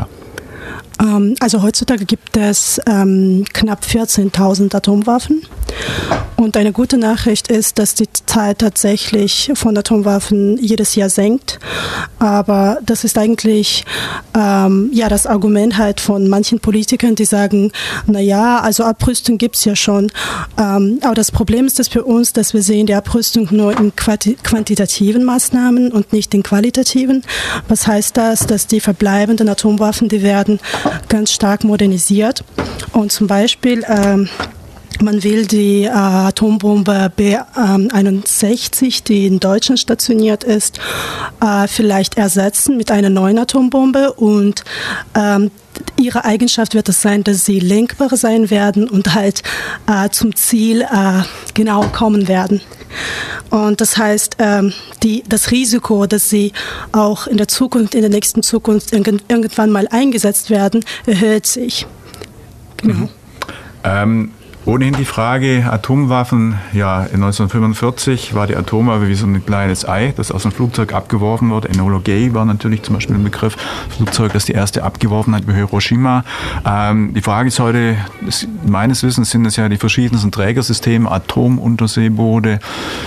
Speaker 3: Also heutzutage gibt es ähm, knapp vierzehntausend Atomwaffen und eine gute Nachricht ist, dass die Zahl tatsächlich von Atomwaffen jedes Jahr sinkt, aber das ist eigentlich ähm, ja das Argument halt von manchen Politikern, die sagen, naja, also Abrüstung gibt es ja schon, ähm, aber das Problem ist das für uns, dass wir sehen die Abrüstung nur in quanti- quantitativen Maßnahmen und nicht in qualitativen. Was heißt das? Dass die verbleibenden Atomwaffen, die werden ganz stark modernisiert und zum Beispiel ähm, man will die äh, Atombombe B einundsechzig, die in Deutschland stationiert ist, äh, vielleicht ersetzen mit einer neuen Atombombe und ähm, ihre Eigenschaft wird es sein, dass sie lenkbar sein werden und halt äh, zum Ziel äh, genau kommen werden. Und das heißt, ähm, die, das Risiko, dass sie auch in der Zukunft, in der nächsten Zukunft irgend, irgendwann mal eingesetzt werden, erhöht sich. Genau.
Speaker 2: Mhm. Ähm Ohnehin die Frage Atomwaffen, ja, neunzehnhundertfünfundvierzig war die Atomwaffe wie so ein kleines Ei, das aus dem Flugzeug abgeworfen wurde. Enola Gay war natürlich zum Beispiel ein Begriff, das Flugzeug, das die erste abgeworfen hat bei Hiroshima. Ähm, die Frage ist heute, das, meines Wissens sind es ja die verschiedensten Trägersysteme, Atomunterseeboote,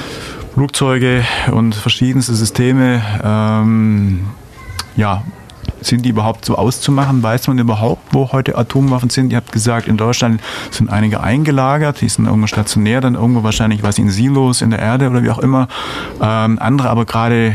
Speaker 2: Flugzeuge und verschiedenste Systeme, ähm, ja, sind die überhaupt so auszumachen? Weiß man überhaupt, wo heute Atomwaffen sind? Ihr habt gesagt, in Deutschland sind einige eingelagert, die sind irgendwo stationär, dann irgendwo wahrscheinlich was in Silos in der Erde oder wie auch immer. Ähm, andere aber gerade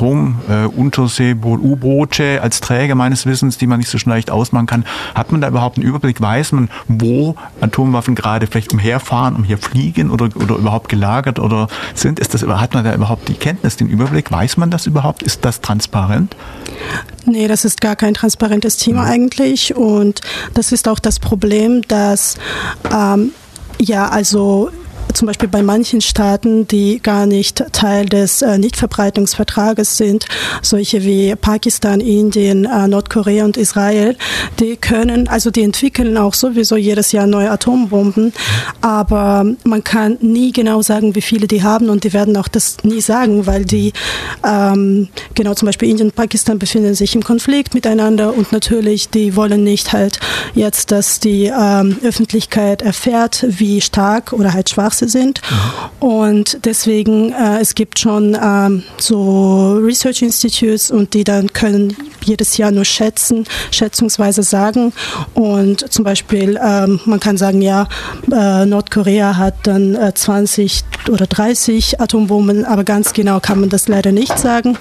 Speaker 2: Atom-Unterseeboot, äh, U-Boote als Träger meines Wissens, die man nicht so schnell leicht ausmachen kann. Hat man da überhaupt einen Überblick? Weiß man, wo Atomwaffen gerade vielleicht umherfahren, umherfliegen oder, oder überhaupt gelagert oder sind? Ist das, hat man da überhaupt die Kenntnis, den Überblick? Weiß man das überhaupt? Ist das transparent?
Speaker 3: Nee, das ist gar kein transparentes Thema eigentlich und das ist auch das Problem, dass ähm, ja, also zum Beispiel bei manchen Staaten, die gar nicht Teil des äh, Nichtverbreitungsvertrages sind, solche wie Pakistan, Indien, äh, Nordkorea und Israel, die können, also die entwickeln auch sowieso jedes Jahr neue Atombomben, aber man kann nie genau sagen, wie viele die haben und die werden auch das nie sagen, weil die, ähm, genau zum Beispiel Indien und Pakistan befinden sich im Konflikt miteinander und natürlich, die wollen nicht halt jetzt, dass die ähm, Öffentlichkeit erfährt, wie stark oder halt schwach sie sind. Mhm. Und deswegen, äh, es gibt schon ähm, so Research Institutes und die dann können jedes Jahr nur schätzen, schätzungsweise sagen. Und zum Beispiel, ähm, man kann sagen, ja, äh, Nordkorea hat dann äh, zwanzig oder dreißig Atombomben, aber ganz genau kann man das leider nicht sagen.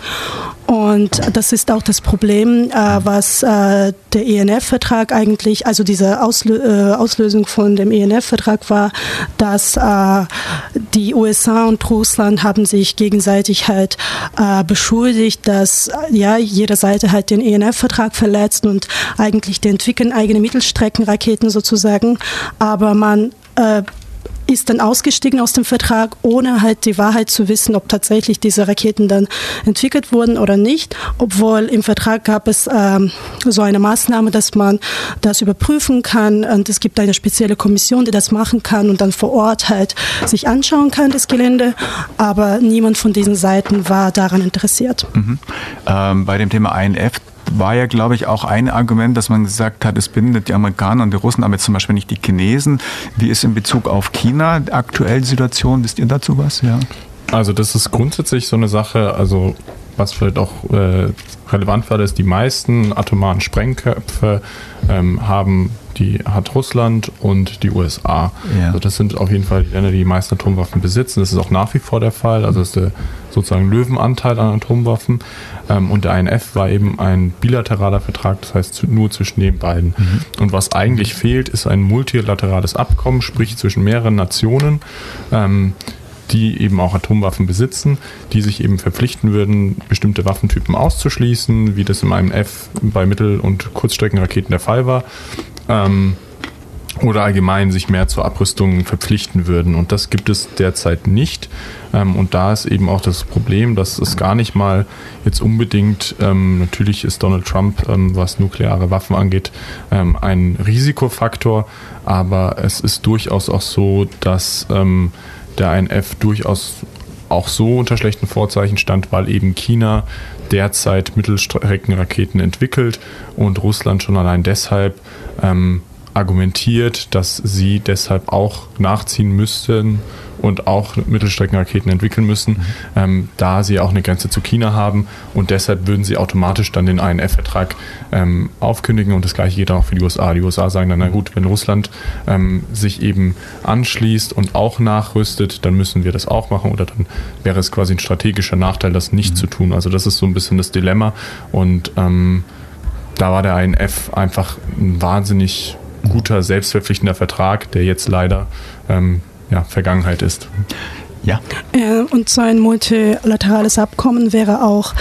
Speaker 3: Und das ist auch das Problem, äh, was äh, der E N F-Vertrag eigentlich, also diese Auslö- äh, Auslösung von dem E N F-Vertrag war, dass äh, die U S A und Russland haben sich gegenseitig halt äh, beschuldigt, dass ja jede Seite halt den E N F-Vertrag verletzt und eigentlich die entwickeln eigene Mittelstreckenraketen sozusagen, aber man äh, ist dann ausgestiegen aus dem Vertrag, ohne halt die Wahrheit zu wissen, ob tatsächlich diese Raketen dann entwickelt wurden oder nicht, obwohl im Vertrag gab es ähm, so eine Maßnahme, dass man das überprüfen kann und es gibt eine spezielle Kommission, die das machen kann und dann vor Ort halt sich anschauen kann, das Gelände, aber niemand von diesen Seiten war daran interessiert.
Speaker 2: Mhm. Ähm, bei dem Thema I N F war ja, glaube ich, auch ein Argument, dass man gesagt hat, es bindet die Amerikaner und die Russen, aber jetzt zum Beispiel nicht die Chinesen. Wie ist in Bezug auf China die aktuelle Situation? Wisst ihr dazu was? Ja.
Speaker 4: Also das ist grundsätzlich so eine Sache, also was vielleicht auch äh, relevant war, ist, die meisten atomaren Sprengköpfe ähm, haben die hat Russland und die U S A. Ja. Also das sind auf jeden Fall die Länder, die die meisten Atomwaffen besitzen. Das ist auch nach wie vor der Fall. Also das ist der sozusagen Löwenanteil an Atomwaffen. Ähm, und der I N F war eben ein bilateraler Vertrag, das heißt nur zwischen den beiden. Mhm. Und was eigentlich fehlt, ist ein multilaterales Abkommen, sprich zwischen mehreren Nationen, ähm, die eben auch Atomwaffen besitzen, die sich eben verpflichten würden, bestimmte Waffentypen auszuschließen, wie das im I N F bei Mittel- und Kurzstreckenraketen der Fall war, ähm, oder allgemein sich mehr zur Abrüstung verpflichten würden. Und das gibt es derzeit nicht. Ähm, und da ist eben auch das Problem, dass es gar nicht mal jetzt unbedingt, ähm, natürlich ist Donald Trump, ähm, was nukleare Waffen angeht, ähm, ein Risikofaktor, aber es ist durchaus auch so, dass ähm, der I N F durchaus auch so unter schlechten Vorzeichen stand, weil eben China derzeit Mittelstreckenraketen entwickelt und Russland schon allein deshalb ähm, argumentiert, dass sie deshalb auch nachziehen müssten und auch Mittelstreckenraketen entwickeln müssen, mhm. ähm, da sie auch eine Grenze zu China haben und deshalb würden sie automatisch dann den I N F-Vertrag ähm, aufkündigen und das gleiche geht auch für die U S A. Die U S A sagen dann, na gut, wenn Russland ähm, sich eben anschließt und auch nachrüstet, dann müssen wir das auch machen oder dann wäre es quasi ein strategischer Nachteil, das nicht mhm. zu tun. Also das ist so ein bisschen das Dilemma und ähm, da war der I N F einfach ein wahnsinnig guter, selbstverpflichtender Vertrag, der jetzt leider ähm, ja, Vergangenheit ist.
Speaker 2: Ja.
Speaker 3: Und so ein multilaterales Abkommen wäre auch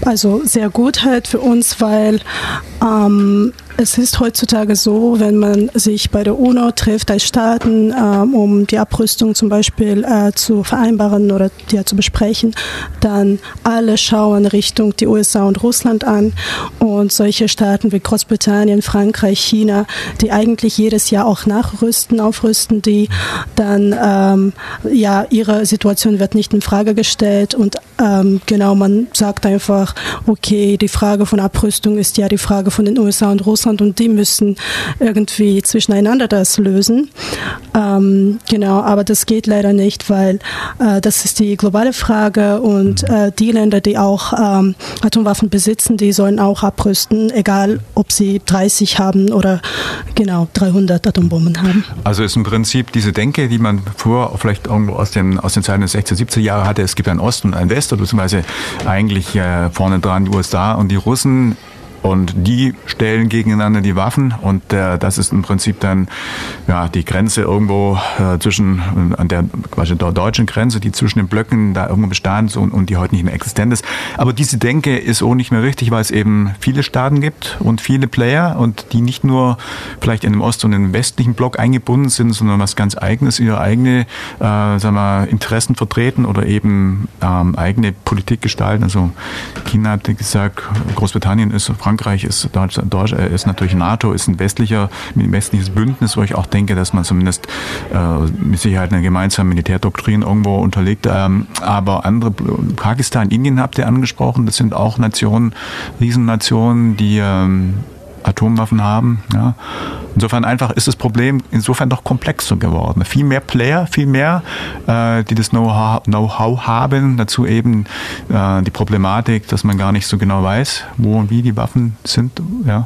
Speaker 3: also sehr gut halt für uns, weil ähm, es ist heutzutage so, wenn man sich bei der UNO trifft als Staaten, ähm, um die Abrüstung zum Beispiel äh, zu vereinbaren oder ja, zu besprechen, dann alle schauen Richtung die U S A und Russland an und solche Staaten wie Großbritannien, Frankreich, China, die eigentlich jedes Jahr auch nachrüsten, aufrüsten, die dann, ähm, ja, ihre Situation wird nicht in Frage gestellt und ähm, genau, man sagt einfach, okay, die Frage von Abrüstung ist ja die Frage von den U S A und Russland und die müssen irgendwie zwischeneinander das lösen. Ähm, genau, aber das geht leider nicht, weil äh, das ist die globale Frage und äh, die Länder, die auch ähm, Atomwaffen besitzen, die sollen auch abrüsten, egal ob sie dreißig haben oder genau dreihundert Atombomben haben.
Speaker 2: Also ist im Prinzip diese Denke, die man vorher vielleicht irgendwo aus den, aus den Zeiten der sechziger, siebziger Jahre hatte, es gibt einen Ost und einen West, oder beziehungsweise eigentlich äh, vorne dran die U S A und die Russen. Und die stellen gegeneinander die Waffen und äh, das ist im Prinzip dann ja die Grenze irgendwo äh, zwischen an der quasi der deutschen Grenze, die zwischen den Blöcken da irgendwo bestand und, und die heute nicht mehr existent ist. Aber diese Denke ist auch nicht mehr richtig, weil es eben viele Staaten gibt und viele Player und die nicht nur vielleicht in dem Ost- und im westlichen Block eingebunden sind, sondern was ganz Eigenes, ihre eigene äh, sagen wir, Interessen vertreten oder eben ähm, eigene Politik gestalten. Also China hat gesagt, Großbritannien ist Frankreich ist, Deutschland ist natürlich NATO, ist ein westlicher, ein westliches Bündnis, wo ich auch denke, dass man zumindest äh, mit Sicherheit eine gemeinsame Militärdoktrin irgendwo unterlegt. Ähm, aber andere, Pakistan, Indien habt ihr angesprochen, das sind auch Nationen, Riesennationen, die ähm, Atomwaffen haben. Ja. Insofern einfach ist das Problem insofern doch komplexer geworden. Viel mehr Player, viel mehr, äh, die das Know-how, Know-how haben. Dazu eben äh, die Problematik, dass man gar nicht so genau weiß, wo und wie die Waffen sind. Ja.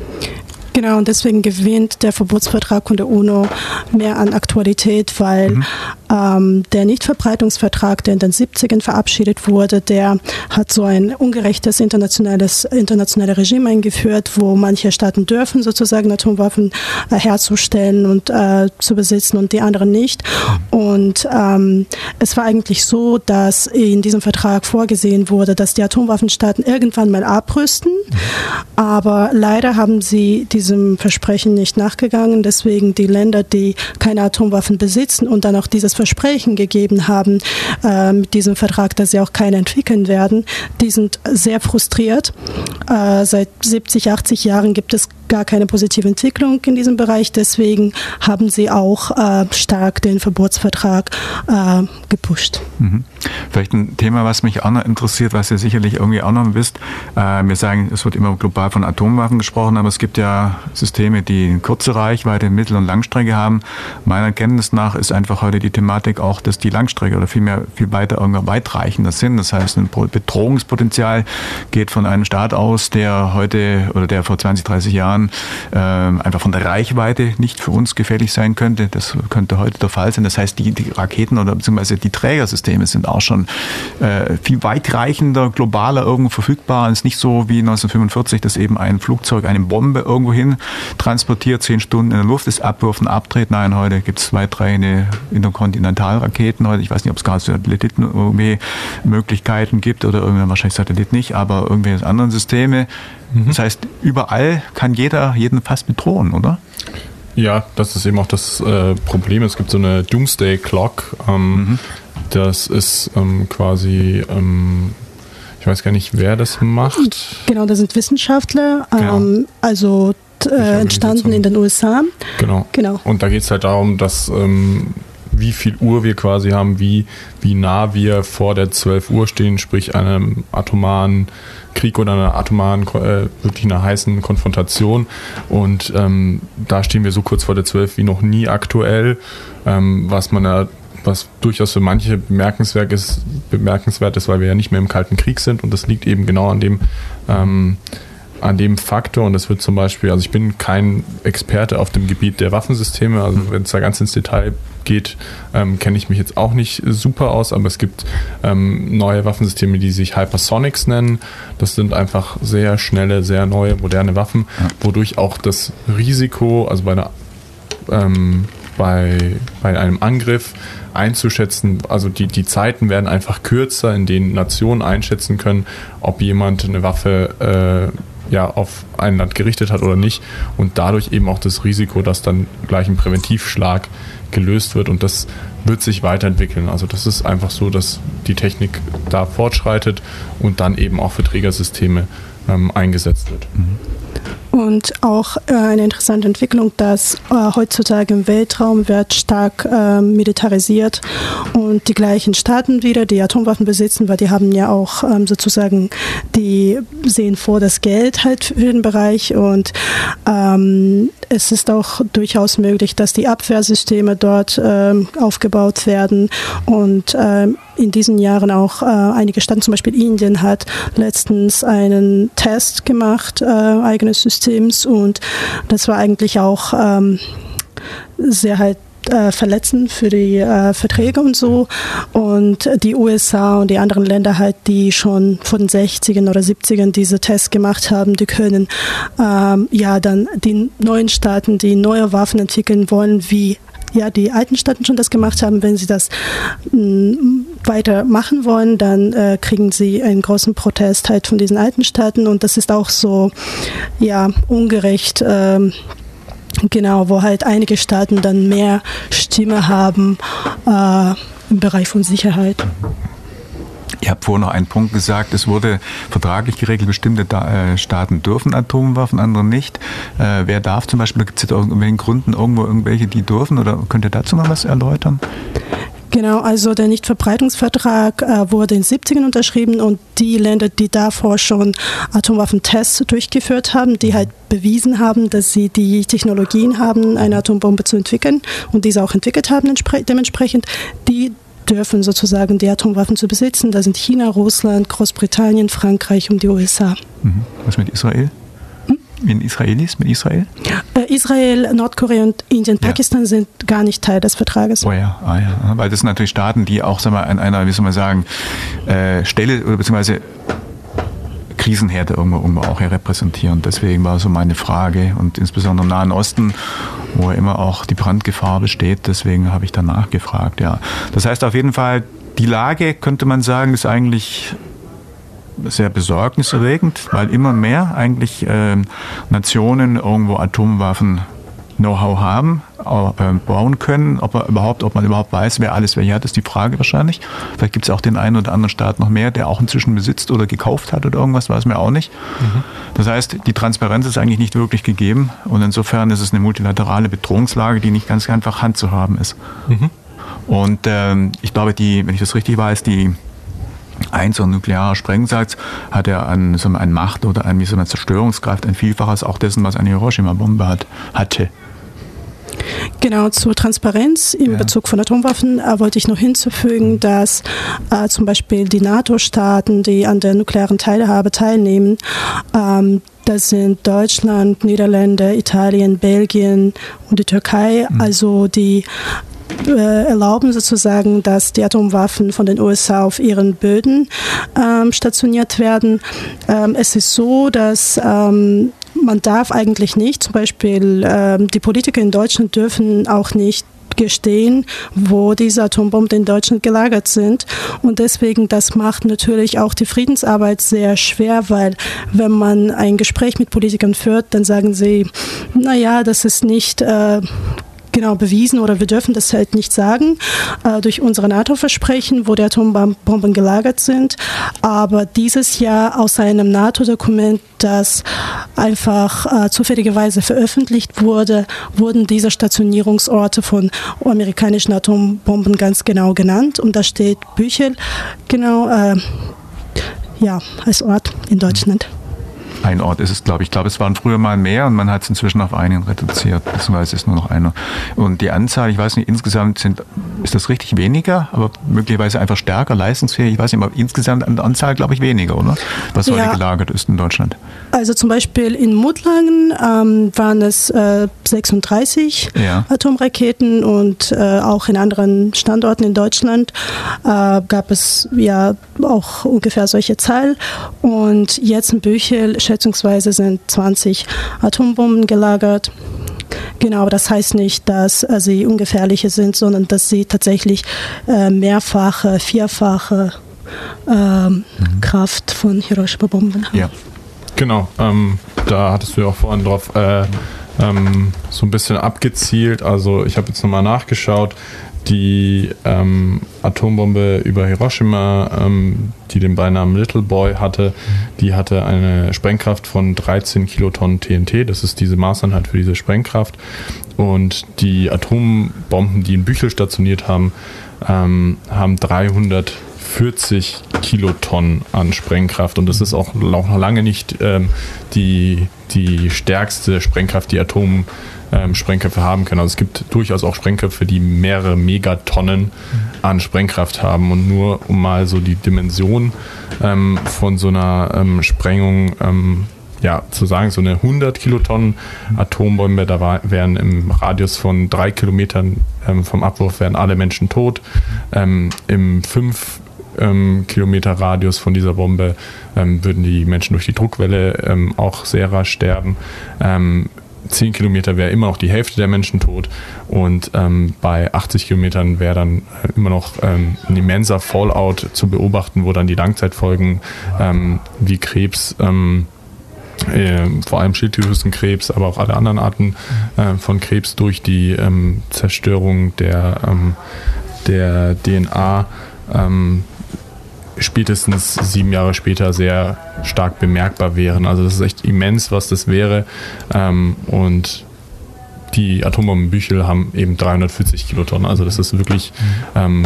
Speaker 3: Genau, und deswegen gewinnt der Verbotsvertrag von der UNO mehr an Aktualität, weil mhm. ähm, der Nichtverbreitungsvertrag, der in den siebzigern verabschiedet wurde, der hat so ein ungerechtes internationales internationales Regime eingeführt, wo manche Staaten dürfen sozusagen Atomwaffen äh, herzustellen und äh, zu besitzen und die anderen nicht. Und ähm, es war eigentlich so, dass in diesem Vertrag vorgesehen wurde, dass die Atomwaffenstaaten irgendwann mal abrüsten, mhm. aber leider haben sie die diesem Versprechen nicht nachgegangen. Deswegen die Länder, die keine Atomwaffen besitzen und dann auch dieses Versprechen gegeben haben äh, mit diesem Vertrag, dass sie auch keine entwickeln werden, die sind sehr frustriert. Äh, seit siebzig, achtzig Jahren gibt es gar keine positive Entwicklung in diesem Bereich. Deswegen haben sie auch äh, stark den Verbotsvertrag äh, gepusht.
Speaker 2: Mhm. Vielleicht ein Thema, was mich auch noch interessiert, was ihr sicherlich irgendwie auch noch wisst. Äh, wir sagen, es wird immer global von Atomwaffen gesprochen, aber es gibt ja Systeme, die kurze Reichweite, Mittel- und Langstrecke haben. Meiner Kenntnis nach ist einfach heute die Thematik auch, dass die Langstrecke oder vielmehr viel weiter irgendwann weitreichender sind. Das heißt, ein Bedrohungspotenzial geht von einem Staat aus, der heute oder der vor zwanzig, dreißig Jahren äh, einfach von der Reichweite nicht für uns gefährlich sein könnte. Das könnte heute der Fall sein. Das heißt, die, die Raketen oder beziehungsweise die Trägersysteme sind auch schon äh, viel weitreichender, globaler irgendwo verfügbar. Es ist nicht so wie neunzehnhundertfünfundvierzig, dass eben ein Flugzeug eine Bombe irgendwo hin transportiert, zehn Stunden in der Luft ist, abwürfen, abdreht. Nein, heute gibt es weitreichende Interkontinentalraketen. Heute, ich weiß nicht, ob es gerade Satelliten irgendwie Möglichkeiten gibt oder irgendwann wahrscheinlich Satellit nicht, aber irgendwelche anderen Systeme. Mhm. Das heißt, überall kann jeder jeden fast bedrohen, oder?
Speaker 4: Ja, das ist eben auch das äh, Problem. Es gibt so eine Doomsday Clock. Ähm, mhm. Das ist ähm, quasi, ähm, ich weiß gar nicht, wer das macht.
Speaker 3: Genau, das sind Wissenschaftler, genau. ähm, also äh, entstanden in den U S A.
Speaker 4: Genau. genau. Und da geht es halt darum, dass ähm, wie viel Uhr wir quasi haben, wie, wie nah wir vor der zwölf Uhr stehen, sprich einem atomaren Krieg oder einer atomaren, äh, wirklich einer heißen Konfrontation. Und ähm, da stehen wir so kurz vor der zwölf wie noch nie aktuell, ähm, was man da was durchaus für manche bemerkenswert ist, bemerkenswert ist, weil wir ja nicht mehr im Kalten Krieg sind und das liegt eben genau an dem ähm, an dem Faktor und das wird zum Beispiel, also ich bin kein Experte auf dem Gebiet der Waffensysteme, also wenn es da ganz ins Detail geht, ähm, kenne ich mich jetzt auch nicht super aus, aber es gibt ähm, neue Waffensysteme, die sich Hypersonics nennen. Das sind einfach sehr schnelle, sehr neue, moderne Waffen, ja. wodurch auch das Risiko, also bei einer ähm, bei, bei einem Angriff einzuschätzen, also die, die Zeiten werden einfach kürzer, in denen Nationen einschätzen können, ob jemand eine Waffe äh, ja, auf ein Land gerichtet hat oder nicht und dadurch eben auch das Risiko, dass dann gleich ein Präventivschlag gelöst wird und das wird sich weiterentwickeln. Also das ist einfach so, dass die Technik da fortschreitet und dann eben auch für Trägersysteme ähm, eingesetzt wird.
Speaker 3: Mhm. Und auch äh, eine interessante Entwicklung, dass äh, heutzutage im Weltraum wird stark äh, militarisiert und die gleichen Staaten wieder, die Atomwaffen besitzen, weil die haben ja auch ähm, sozusagen, die sehen vor das Geld halt für den Bereich und ähm, es ist auch durchaus möglich, dass die Abwehrsysteme dort ähm, aufgebaut werden und ähm, in diesen Jahren auch äh, einige Staaten, zum Beispiel Indien, hat letztens einen Test gemacht, äh, eigenes Systems und das war eigentlich auch ähm, sehr halt äh, verletzend für die äh, Verträge und so und die U S A und die anderen Länder halt, die schon von den sechzigern oder siebzigern diese Tests gemacht haben, die können ähm, ja dann die neuen Staaten, die neue Waffen entwickeln wollen, wie ja, die alten Staaten schon das gemacht haben, wenn sie das mh, weiter machen wollen, dann äh, kriegen sie einen großen Protest halt von diesen alten Staaten und das ist auch so, ja, ungerecht, ähm, genau, wo halt einige Staaten dann mehr Stimme haben äh, im Bereich von Sicherheit.
Speaker 2: Ihr habt vorhin noch einen Punkt gesagt, es wurde vertraglich geregelt, bestimmte Staaten dürfen Atomwaffen, andere nicht. Äh, wer darf zum Beispiel, gibt es jetzt aus irgendwelchen Gründen irgendwo irgendwelche, die dürfen? Oder könnt ihr dazu mal was erläutern?
Speaker 3: Genau, also der Nichtverbreitungsvertrag äh, wurde in den siebzigern unterschrieben und die Länder, die davor schon Atomwaffentests durchgeführt haben, die halt bewiesen haben, dass sie die Technologien haben, eine Atombombe zu entwickeln und diese auch entwickelt haben dementsprechend, die dürfen sozusagen die Atomwaffen zu besitzen. Da sind China, Russland, Großbritannien, Frankreich und die U S A.
Speaker 2: Mhm. Was mit Israel? Hm? Mit Israelis? Mit Israel?
Speaker 3: Äh, Israel, Nordkorea und Indien, ja. Pakistan sind gar nicht Teil des Vertrages.
Speaker 2: Oh ja, ah ja, weil das sind natürlich Staaten, die auch, sagen wir, an einer, wie soll man sagen, äh, Stelle oder beziehungsweise Krisenherde irgendwo, irgendwo auch hier repräsentieren. Deswegen war so meine Frage und insbesondere im Nahen Osten, wo immer auch die Brandgefahr besteht, deswegen habe ich danach gefragt. Ja. Das heißt auf jeden Fall, die Lage, könnte man sagen, ist eigentlich sehr besorgniserregend, weil immer mehr eigentlich äh, Nationen irgendwo Atomwaffen Know-how haben, äh, bauen können. Ob man überhaupt, ob man überhaupt weiß, wer alles welche hat, ist die Frage wahrscheinlich. Vielleicht gibt es auch den einen oder anderen Staat noch mehr, der auch inzwischen besitzt oder gekauft hat oder irgendwas, weiß man auch nicht. Mhm. Das heißt, die Transparenz ist eigentlich nicht wirklich gegeben und insofern ist es eine multilaterale Bedrohungslage, die nicht ganz einfach handzuhaben ist. Mhm. Und ähm, ich glaube, die, wenn ich das richtig weiß, die ein so ein nuklearer Sprengsatz hat ja an, so eine Macht oder an, wie so eine Zerstörungskraft, ein Vielfaches auch dessen, was eine Hiroshima-Bombe hat, hatte.
Speaker 3: Genau, zur Transparenz im ja. Bezug von Atomwaffen äh, wollte ich noch hinzufügen, dass äh, zum Beispiel die NATO-Staaten, die an der nuklearen Teilhabe teilnehmen, ähm, das sind Deutschland, Niederlande, Italien, Belgien und die Türkei, mhm. also die äh, erlauben sozusagen, dass die Atomwaffen von den U S A auf ihren Böden ähm, stationiert werden. Ähm, es ist so, dass ähm, man darf eigentlich nicht, zum Beispiel ähm, die Politiker in Deutschland dürfen auch nicht gestehen, wo diese Atombomben in Deutschland gelagert sind. Und deswegen, das macht natürlich auch die Friedensarbeit sehr schwer, weil wenn man ein Gespräch mit Politikern führt, dann sagen sie, naja, das ist nicht äh, genau bewiesen oder wir dürfen das halt nicht sagen äh, durch unsere NATO-Versprechen, wo die Atombomben gelagert sind. Aber dieses Jahr aus einem NATO-Dokument, das einfach äh, zufälligerweise veröffentlicht wurde, wurden diese Stationierungsorte von amerikanischen Atombomben ganz genau genannt. Und da steht Büchel genau äh, ja, als Ort in Deutschland.
Speaker 2: Ein Ort ist es, glaube ich. Ich glaube, es waren früher mal mehr und man hat es inzwischen auf einen reduziert. Beziehungsweise ist nur noch einer. Und die Anzahl, ich weiß nicht, insgesamt sind, ist das richtig weniger, aber möglicherweise einfach stärker, leistungsfähig. Ich weiß nicht, aber insgesamt an der Anzahl, glaube ich, weniger, oder? Was heute ja gelagert ist in Deutschland.
Speaker 3: Also zum Beispiel in Muttlangen ähm, waren es äh, sechsunddreißig ja. Atomraketen und äh, auch in anderen Standorten in Deutschland äh, gab es ja auch ungefähr solche Zahl. Und jetzt in Büchel schätzungsweise sind zwanzig Atombomben gelagert. Genau, das heißt nicht, dass äh, sie ungefährliche sind, sondern dass sie tatsächlich äh, mehrfache, vierfache äh, mhm. Kraft von Hiroshima-Bomben haben.
Speaker 2: Ja.
Speaker 4: Genau, ähm, da hattest du ja auch vorhin drauf äh, ähm, so ein bisschen abgezielt. Also ich habe jetzt nochmal nachgeschaut. Die ähm, Atombombe über Hiroshima, ähm, die den Beinamen Little Boy hatte, die hatte eine Sprengkraft von dreizehn Kilotonnen T N T. Das ist diese Maßeinheit für diese Sprengkraft. Und die Atombomben, die in Büchel stationiert haben, ähm, haben dreihundertvierzig Kilotonnen an Sprengkraft. Und das ist auch noch lange nicht ähm, die, die stärkste Sprengkraft, die Atom Ähm, Sprengköpfe haben können. Also es gibt durchaus auch Sprengköpfe, die mehrere Megatonnen an Sprengkraft haben. Und nur um mal so die Dimension ähm, von so einer ähm, Sprengung ähm, ja, zu sagen, so eine hundert Kilotonnen Atombombe, da war, wären im Radius von drei Kilometern ähm, vom Abwurf wären alle Menschen tot. Ähm, Im fünf ähm, Kilometer Radius von dieser Bombe ähm, würden die Menschen durch die Druckwelle ähm, auch sehr rasch sterben. Ähm, zehn Kilometer wäre immer noch die Hälfte der Menschen tot und ähm, bei achtzig Kilometern wäre dann äh, immer noch ähm, ein immenser Fallout zu beobachten, wo dann die Langzeitfolgen ähm, wie Krebs, ähm, äh, vor allem Schilddrüsenkrebs, aber auch alle anderen Arten äh, von Krebs durch die ähm, Zerstörung der, ähm, der D N A ähm, spätestens sieben Jahre später sehr stark bemerkbar wären. Also das ist echt immens, was das wäre. Ähm, und die Atombomben in Büchel haben eben dreihundertvierzig Kilotonnen. Also das ist wirklich, ähm,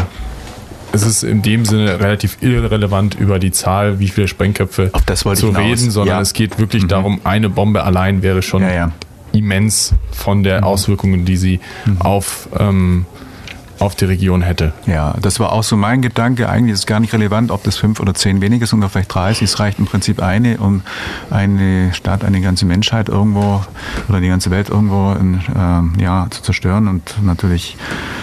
Speaker 4: es ist in dem Sinne relativ irrelevant über die Zahl, wie viele Sprengköpfe zu reden, sondern ja. es geht wirklich mhm. darum, eine Bombe allein wäre schon ja, ja. immens von der mhm. Auswirkungen, die sie mhm. auf ähm, auf die Region hätte.
Speaker 2: Ja, das war auch so mein Gedanke. Eigentlich ist es gar nicht relevant, ob das fünf oder zehn weniger sind oder vielleicht dreißig. Es reicht im Prinzip eine, um eine Stadt, eine ganze Menschheit irgendwo oder die ganze Welt irgendwo in, äh, ja, zu zerstören und natürlich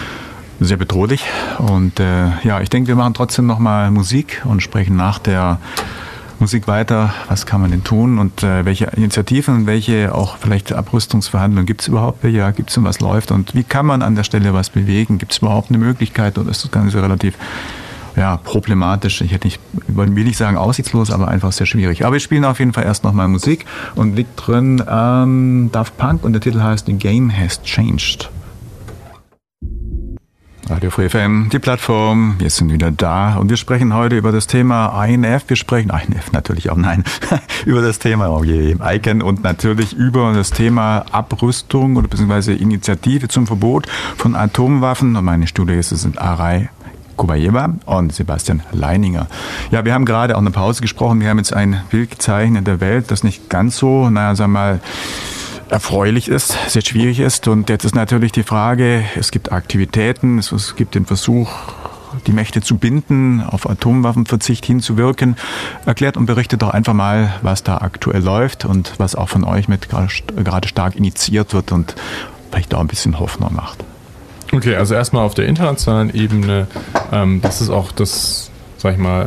Speaker 2: sehr bedrohlich. Und äh, ja, ich denke, wir machen trotzdem nochmal Musik und sprechen nach der Musik weiter. Was kann man denn tun und äh, welche Initiativen und welche auch vielleicht Abrüstungsverhandlungen gibt es überhaupt? Welche gibt es und was läuft und wie kann man an der Stelle was bewegen? Gibt es überhaupt eine Möglichkeit oder ist das Ganze relativ ja, problematisch? Ich hätte nicht, will nicht sagen aussichtslos, aber einfach sehr schwierig. Aber wir spielen auf jeden Fall erst nochmal Musik und liegt drin ähm, Daft Punk und der Titel heißt The Game Has Changed. Radio Free F M, die Plattform, wir sind wieder da und wir sprechen heute über das Thema I N F, wir sprechen, I N F natürlich auch, nein, über das Thema oh je, I C A N und natürlich über das Thema Abrüstung oder beziehungsweise Initiative zum Verbot von Atomwaffen und meine Studiogäste sind Aray Kobayeva und Sebastian Leininger. Ja, wir haben gerade auch eine Pause gesprochen, wir haben jetzt ein Bild gezeichnet der Welt, das nicht ganz so, naja, sagen wir mal, erfreulich ist, sehr schwierig ist. Und jetzt ist natürlich die Frage, es gibt Aktivitäten, es gibt den Versuch, die Mächte zu binden, auf Atomwaffenverzicht hinzuwirken. Erklärt und berichtet doch einfach mal, was da aktuell läuft und was auch von euch mit gerade stark initiiert wird und vielleicht auch ein bisschen Hoffnung macht.
Speaker 4: Okay, also erstmal auf der internationalen Ebene, ähm, das ist auch das, sag ich mal,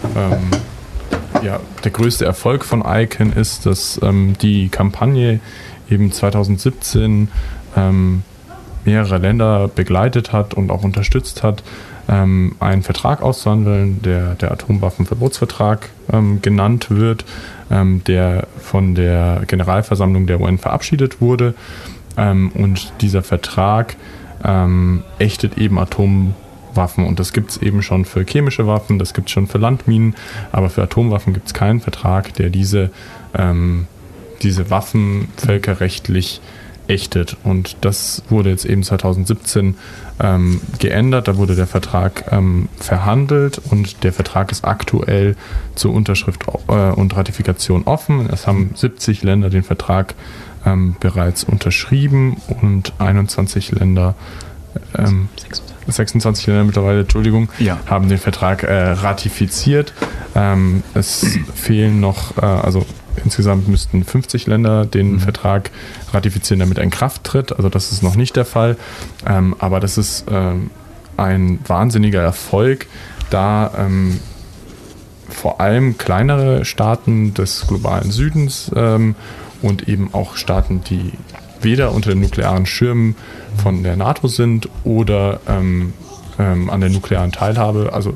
Speaker 4: ähm, ja, der größte Erfolg von I C A N ist, dass ähm, die Kampagne eben zwanzig siebzehn ähm, mehrere Länder begleitet hat und auch unterstützt hat, ähm, einen Vertrag auszuhandeln, der der Atomwaffenverbotsvertrag ähm, genannt wird, ähm, der von der Generalversammlung der U N verabschiedet wurde. Ähm, und dieser Vertrag ähm, ächtet eben Atomwaffen. Und das gibt es eben schon für chemische Waffen, das gibt es schon für Landminen, aber für Atomwaffen gibt es keinen Vertrag, der diese ähm, diese Waffen völkerrechtlich ächtet. Und das wurde jetzt eben zwanzig siebzehn ähm, geändert. Da wurde der Vertrag ähm, verhandelt und der Vertrag ist aktuell zur Unterschrift äh, und Ratifikation offen. Es haben siebzig Länder den Vertrag ähm, bereits unterschrieben und einundzwanzig Länder, ähm, sechsundzwanzig Länder mittlerweile, Entschuldigung, ja. haben den Vertrag äh, ratifiziert. Ähm, es fehlen noch, äh, also insgesamt müssten fünfzig Länder den mhm. Vertrag ratifizieren, damit er in Kraft tritt. Also das ist noch nicht der Fall. Ähm, aber das ist ähm, ein wahnsinniger Erfolg, da ähm, vor allem kleinere Staaten des globalen Südens ähm, und eben auch Staaten, die weder unter den nuklearen Schirmen von der NATO sind oder ähm, ähm, an der nuklearen Teilhabe, also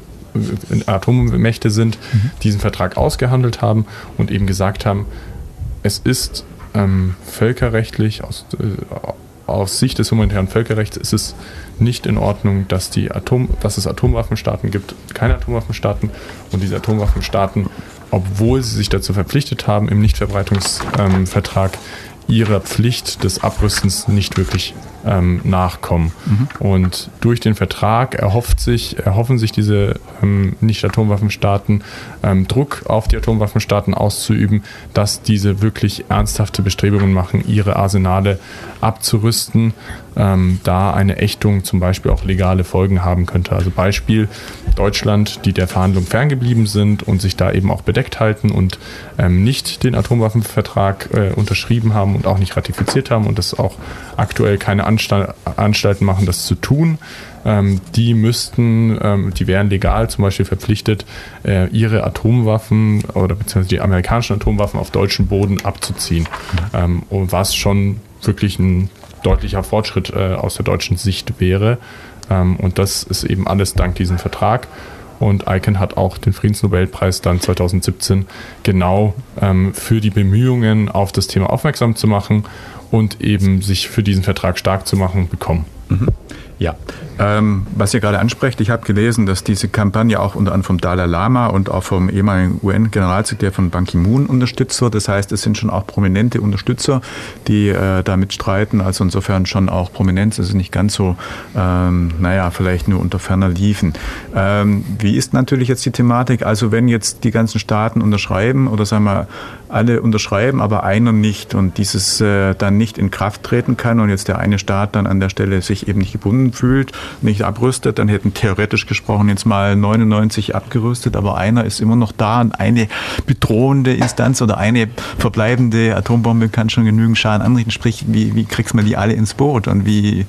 Speaker 4: Atommächte sind, mhm. diesen Vertrag ausgehandelt haben und eben gesagt haben, es ist ähm, völkerrechtlich, aus, äh, aus Sicht des humanitären Völkerrechts ist es nicht in Ordnung, dass, die Atom, dass es Atomwaffenstaaten gibt, keine Atomwaffenstaaten, und diese Atomwaffenstaaten, obwohl sie sich dazu verpflichtet haben, im Nichtverbreitungsvertrag ähm, ihrer Pflicht des Abrüstens nicht wirklich ähm, nachkommen. Mhm. Und durch den Vertrag erhofft sich, erhoffen sich diese ähm, Nicht-Atomwaffenstaaten ähm, Druck auf die Atomwaffenstaaten auszuüben, dass diese wirklich ernsthafte Bestrebungen machen, ihre Arsenale abzurüsten, ähm, da eine Ächtung zum Beispiel auch legale Folgen haben könnte. Also Beispiel Deutschland, die der Verhandlung ferngeblieben sind und sich da eben auch bedeckt halten und ähm, nicht den Atomwaffenvertrag äh, unterschrieben haben und auch nicht ratifiziert haben und das auch aktuell keine Anstalt, Anstalten machen, das zu tun. Ähm, die müssten, ähm, die wären legal zum Beispiel verpflichtet, äh, ihre Atomwaffen oder beziehungsweise die amerikanischen Atomwaffen auf deutschem Boden abzuziehen. Ähm, und was schon wirklich ein deutlicher Fortschritt äh, aus der deutschen Sicht wäre. Ähm, und das ist eben alles dank diesem Vertrag. Und ICAN hat auch den Friedensnobelpreis dann zwanzig siebzehn genau ähm, für die Bemühungen, auf das Thema aufmerksam zu machen und eben sich für diesen Vertrag stark zu machen, bekommen.
Speaker 2: Mhm. Ja, ähm, was ihr gerade ansprecht, ich habe gelesen, dass diese Kampagne auch unter anderem vom Dalai Lama und auch vom ehemaligen U N-Generalsekretär von Ban Ki-moon unterstützt wird. Das heißt, es sind schon auch prominente Unterstützer, die äh, da mitstreiten. Also insofern schon auch Prominenz. Es ist nicht ganz so, ähm, naja, vielleicht nur unter ferner Liefen. Ähm, wie ist natürlich jetzt die Thematik? Also wenn jetzt die ganzen Staaten unterschreiben oder sagen wir alle unterschreiben, aber einer nicht und dieses äh, dann nicht in Kraft treten kann und jetzt der eine Staat dann an der Stelle sich eben nicht gebunden fühlt, nicht abrüstet, dann hätten theoretisch gesprochen jetzt mal neunundneunzig abgerüstet, aber einer ist immer noch da und eine bedrohende Instanz oder eine verbleibende Atombombe kann schon genügend Schaden anrichten. Sprich, wie, wie kriegst man die alle ins Boot und wie,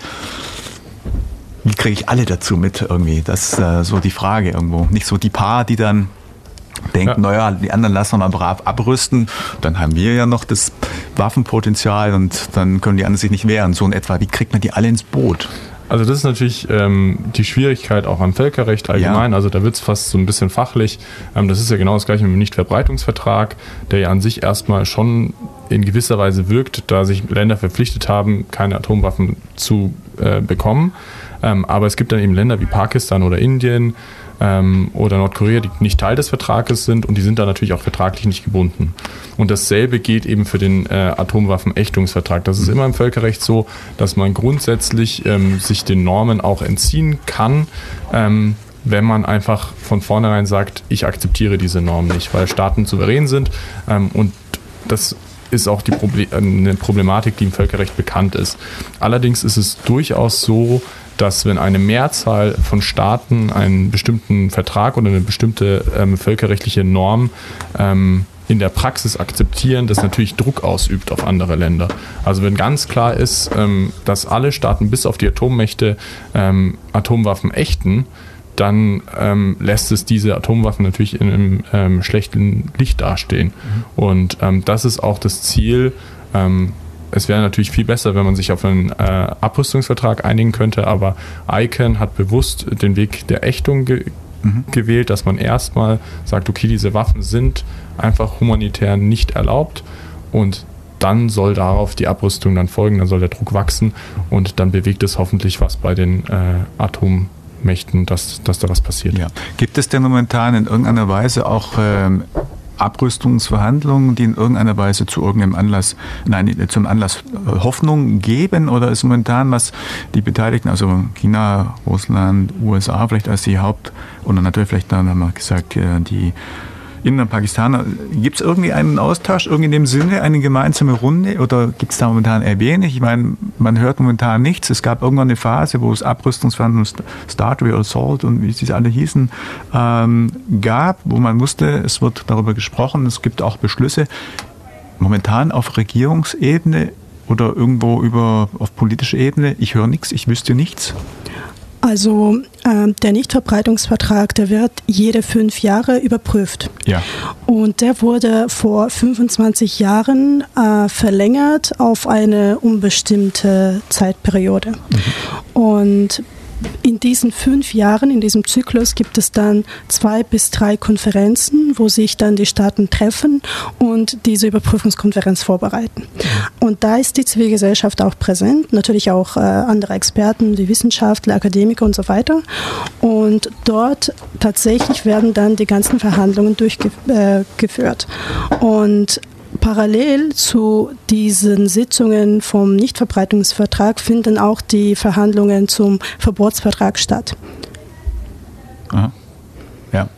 Speaker 2: wie kriege ich alle dazu mit irgendwie? Das ist äh, so die Frage irgendwo. Nicht so die paar, die dann denken, ja. naja, die anderen lassen wir mal brav abrüsten, dann haben wir ja noch das Waffenpotenzial und dann können die anderen sich nicht wehren. So in etwa, wie kriegt man die alle ins Boot?
Speaker 4: Also das ist natürlich ähm, die Schwierigkeit auch am Völkerrecht allgemein, ja. Also da wird es fast so ein bisschen fachlich. Ähm, das ist ja genau das gleiche mit dem Nichtverbreitungsvertrag, der ja an sich erstmal schon in gewisser Weise wirkt, da sich Länder verpflichtet haben, keine Atomwaffen zu äh, bekommen. Ähm, aber es gibt dann eben Länder wie Pakistan oder Indien, Ähm, oder Nordkorea, die nicht Teil des Vertrages sind und die sind da natürlich auch vertraglich nicht gebunden. Und dasselbe gilt eben für den äh, Atomwaffenächtungsvertrag. Das ist immer im Völkerrecht so, dass man grundsätzlich ähm, sich den Normen auch entziehen kann, ähm, wenn man einfach von vornherein sagt, ich akzeptiere diese Norm nicht, weil Staaten souverän sind ähm, und das ist auch die Proble- eine Problematik, die im Völkerrecht bekannt ist. Allerdings ist es durchaus so, dass wenn eine Mehrzahl von Staaten einen bestimmten Vertrag oder eine bestimmte ähm, völkerrechtliche Norm ähm, in der Praxis akzeptieren, das natürlich Druck ausübt auf andere Länder. Also wenn ganz klar ist, ähm, dass alle Staaten bis auf die Atommächte ähm, Atomwaffen ächten, dann ähm, lässt es diese Atomwaffen natürlich in einem ähm, schlechten Licht dastehen. Mhm. Und ähm, das ist auch das Ziel. Ähm, es wäre natürlich viel besser, wenn man sich auf einen äh, Abrüstungsvertrag einigen könnte, aber ICAN hat bewusst den Weg der Ächtung ge- mhm. gewählt, dass man erstmal sagt, okay, diese Waffen sind einfach humanitär nicht erlaubt und dann soll darauf die Abrüstung dann folgen, dann soll der Druck wachsen und dann bewegt es hoffentlich was bei den äh, Atom Mächten, dass, dass da was passiert.
Speaker 2: Ja. Gibt es denn momentan in irgendeiner Weise auch ähm, Abrüstungsverhandlungen, die in irgendeiner Weise zu irgendeinem Anlass, nein, zum Anlass Hoffnung geben? Oder ist momentan, was die Beteiligten, also China, Russland, U S A vielleicht als die Haupt- oder natürlich vielleicht dann haben wir gesagt, die Inder, Pakistaner, gibt es irgendwie einen Austausch, irgendwie in dem Sinne, eine gemeinsame Runde oder gibt es da momentan eher wenig? Ich meine, man hört momentan nichts. Es gab irgendwann eine Phase, wo es Abrüstungsverhandlungen, Start, Assault und wie sie alle hießen, ähm, gab, wo man wusste, es wird darüber gesprochen, es gibt auch Beschlüsse. Momentan auf Regierungsebene oder irgendwo über auf politischer Ebene, ich höre nichts, ich wüsste nichts.
Speaker 3: Also Der Nichtverbreitungsvertrag, der wird jede fünf Jahre überprüft.
Speaker 2: Ja.
Speaker 3: Und der wurde vor fünfundzwanzig Jahren äh, verlängert auf eine unbestimmte Zeitperiode. Mhm. Und in diesen fünf Jahren, in diesem Zyklus, gibt es dann zwei bis drei Konferenzen, wo sich dann die Staaten treffen und diese Überprüfungskonferenz vorbereiten. Und da ist die Zivilgesellschaft auch präsent, natürlich auch äh, andere Experten, die Wissenschaftler, Akademiker und so weiter. Und dort tatsächlich werden dann die ganzen Verhandlungen durchgeführt. Äh, und parallel zu diesen Sitzungen vom Nichtverbreitungsvertrag finden auch die Verhandlungen zum Verbotsvertrag statt.
Speaker 2: Aha. Ja.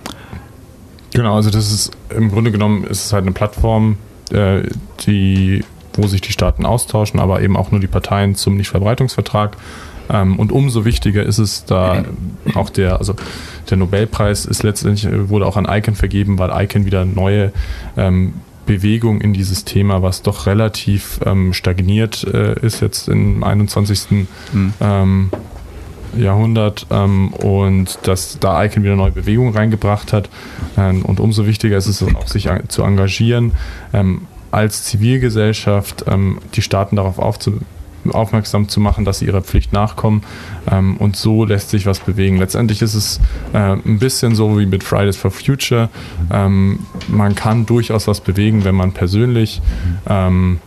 Speaker 4: Genau, also das ist im Grunde genommen ist es halt eine Plattform, äh, die, wo sich die Staaten austauschen, aber eben auch nur die Parteien zum Nichtverbreitungsvertrag. Ähm, und umso wichtiger ist es, da auch der, also der Nobelpreis ist letztendlich, wurde auch an ICANN vergeben, weil ICANN wieder neue ähm, Bewegung in dieses Thema, was doch relativ ähm, stagniert äh, ist jetzt im einundzwanzigsten Mhm. Ähm, Jahrhundert ähm, und dass da ICANN wieder neue Bewegung reingebracht hat. Ähm, und umso wichtiger ist es auch, sich an, zu engagieren, ähm, als Zivilgesellschaft ähm, die Staaten darauf aufzu aufmerksam zu machen, dass sie ihrer Pflicht nachkommen, ähm, und so lässt sich was bewegen. Letztendlich ist es äh, ein bisschen so wie mit Fridays for Future. Ähm, man kann durchaus was bewegen, wenn man persönlich ähm,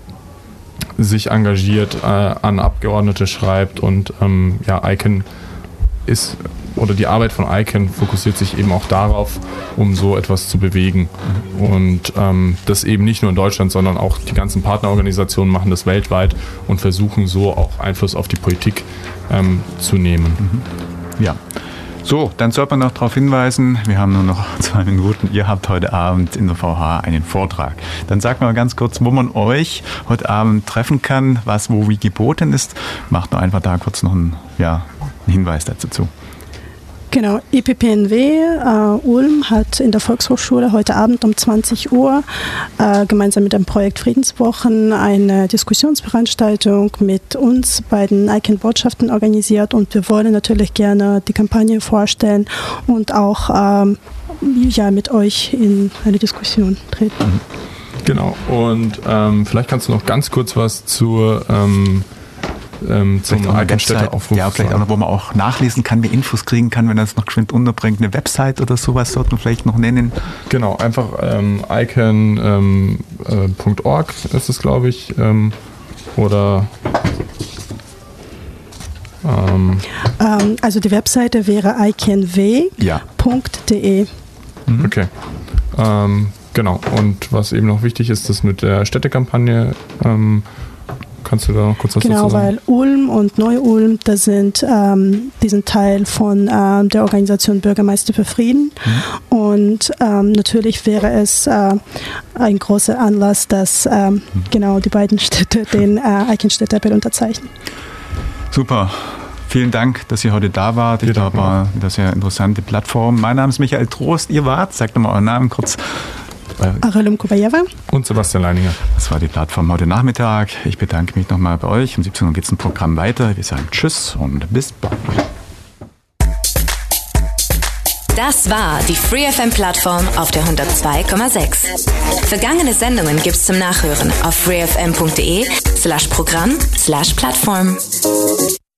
Speaker 4: sich engagiert, äh, an Abgeordnete schreibt und ähm, ja, ICANN ist oder die Arbeit von ICANN fokussiert sich eben auch darauf, um so etwas zu bewegen. Und ähm, das eben nicht nur in Deutschland, sondern auch die ganzen Partnerorganisationen machen das weltweit und versuchen so auch Einfluss auf die Politik ähm, zu nehmen.
Speaker 2: Ja. So, dann sollte man noch darauf hinweisen, wir haben nur noch zwei Minuten. Ihr habt heute Abend in der V H einen Vortrag. Dann sagt mal ganz kurz, wo man euch heute Abend treffen kann, was wo wie geboten ist. Macht nur einfach da kurz noch einen, ja, einen Hinweis dazu zu.
Speaker 3: Genau, I P P N W äh, Ulm hat in der Volkshochschule heute Abend um zwanzig Uhr äh, gemeinsam mit dem Projekt Friedenswochen eine Diskussionsveranstaltung mit uns bei den ICANN-Botschaften organisiert und wir wollen natürlich gerne die Kampagne vorstellen und auch ähm, ja, mit euch in eine Diskussion treten.
Speaker 4: Genau, und ähm, vielleicht kannst du noch ganz kurz was zur ähm, Ähm, zum ICANN-Städte aufrufen.
Speaker 2: Ja, vielleicht auch noch, wo man auch nachlesen kann, mehr Infos kriegen kann, wenn er es noch geschwind unterbringt. Eine Website oder sowas sollte man vielleicht noch nennen.
Speaker 4: Genau, einfach ähm, icann Punkt org ähm, äh, ist es, glaube ich. Ähm, oder ähm,
Speaker 3: ähm, also die Webseite wäre i c a n w punkt d e.
Speaker 4: Ja. Mhm. Okay. Ähm, genau, und was eben noch wichtig ist, das mit der Städtekampagne. Ähm, Kannst du da noch kurz was
Speaker 3: genau,
Speaker 4: dazu sagen?
Speaker 3: Weil Ulm und Neu-Ulm, das sind, ähm, die sind Teil von ähm, der Organisation Bürgermeister für Frieden. Mhm. Und ähm, natürlich wäre es äh, ein großer Anlass, dass ähm, mhm. genau die beiden Städte den äh, ICANN-Städteappell unterzeichnen.
Speaker 2: Super. Vielen Dank, dass ihr heute da wart. Ich glaube, war eine sehr interessante Plattform. Mein Name ist Michael Trost. Ihr wart, sagt nochmal euren Namen kurz.
Speaker 3: Arelum Kubayeva
Speaker 4: und Sebastian Leininger.
Speaker 2: Das war die Plattform heute Nachmittag. Ich bedanke mich nochmal bei euch. Um siebzehn Uhr geht es im Programm weiter. Wir sagen Tschüss und bis bald.
Speaker 1: Das war die Free F M-Plattform auf der hundertzwei Komma sechs. Vergangene Sendungen gibt's zum Nachhören auf freefm punkt de slash Programm slash Plattform.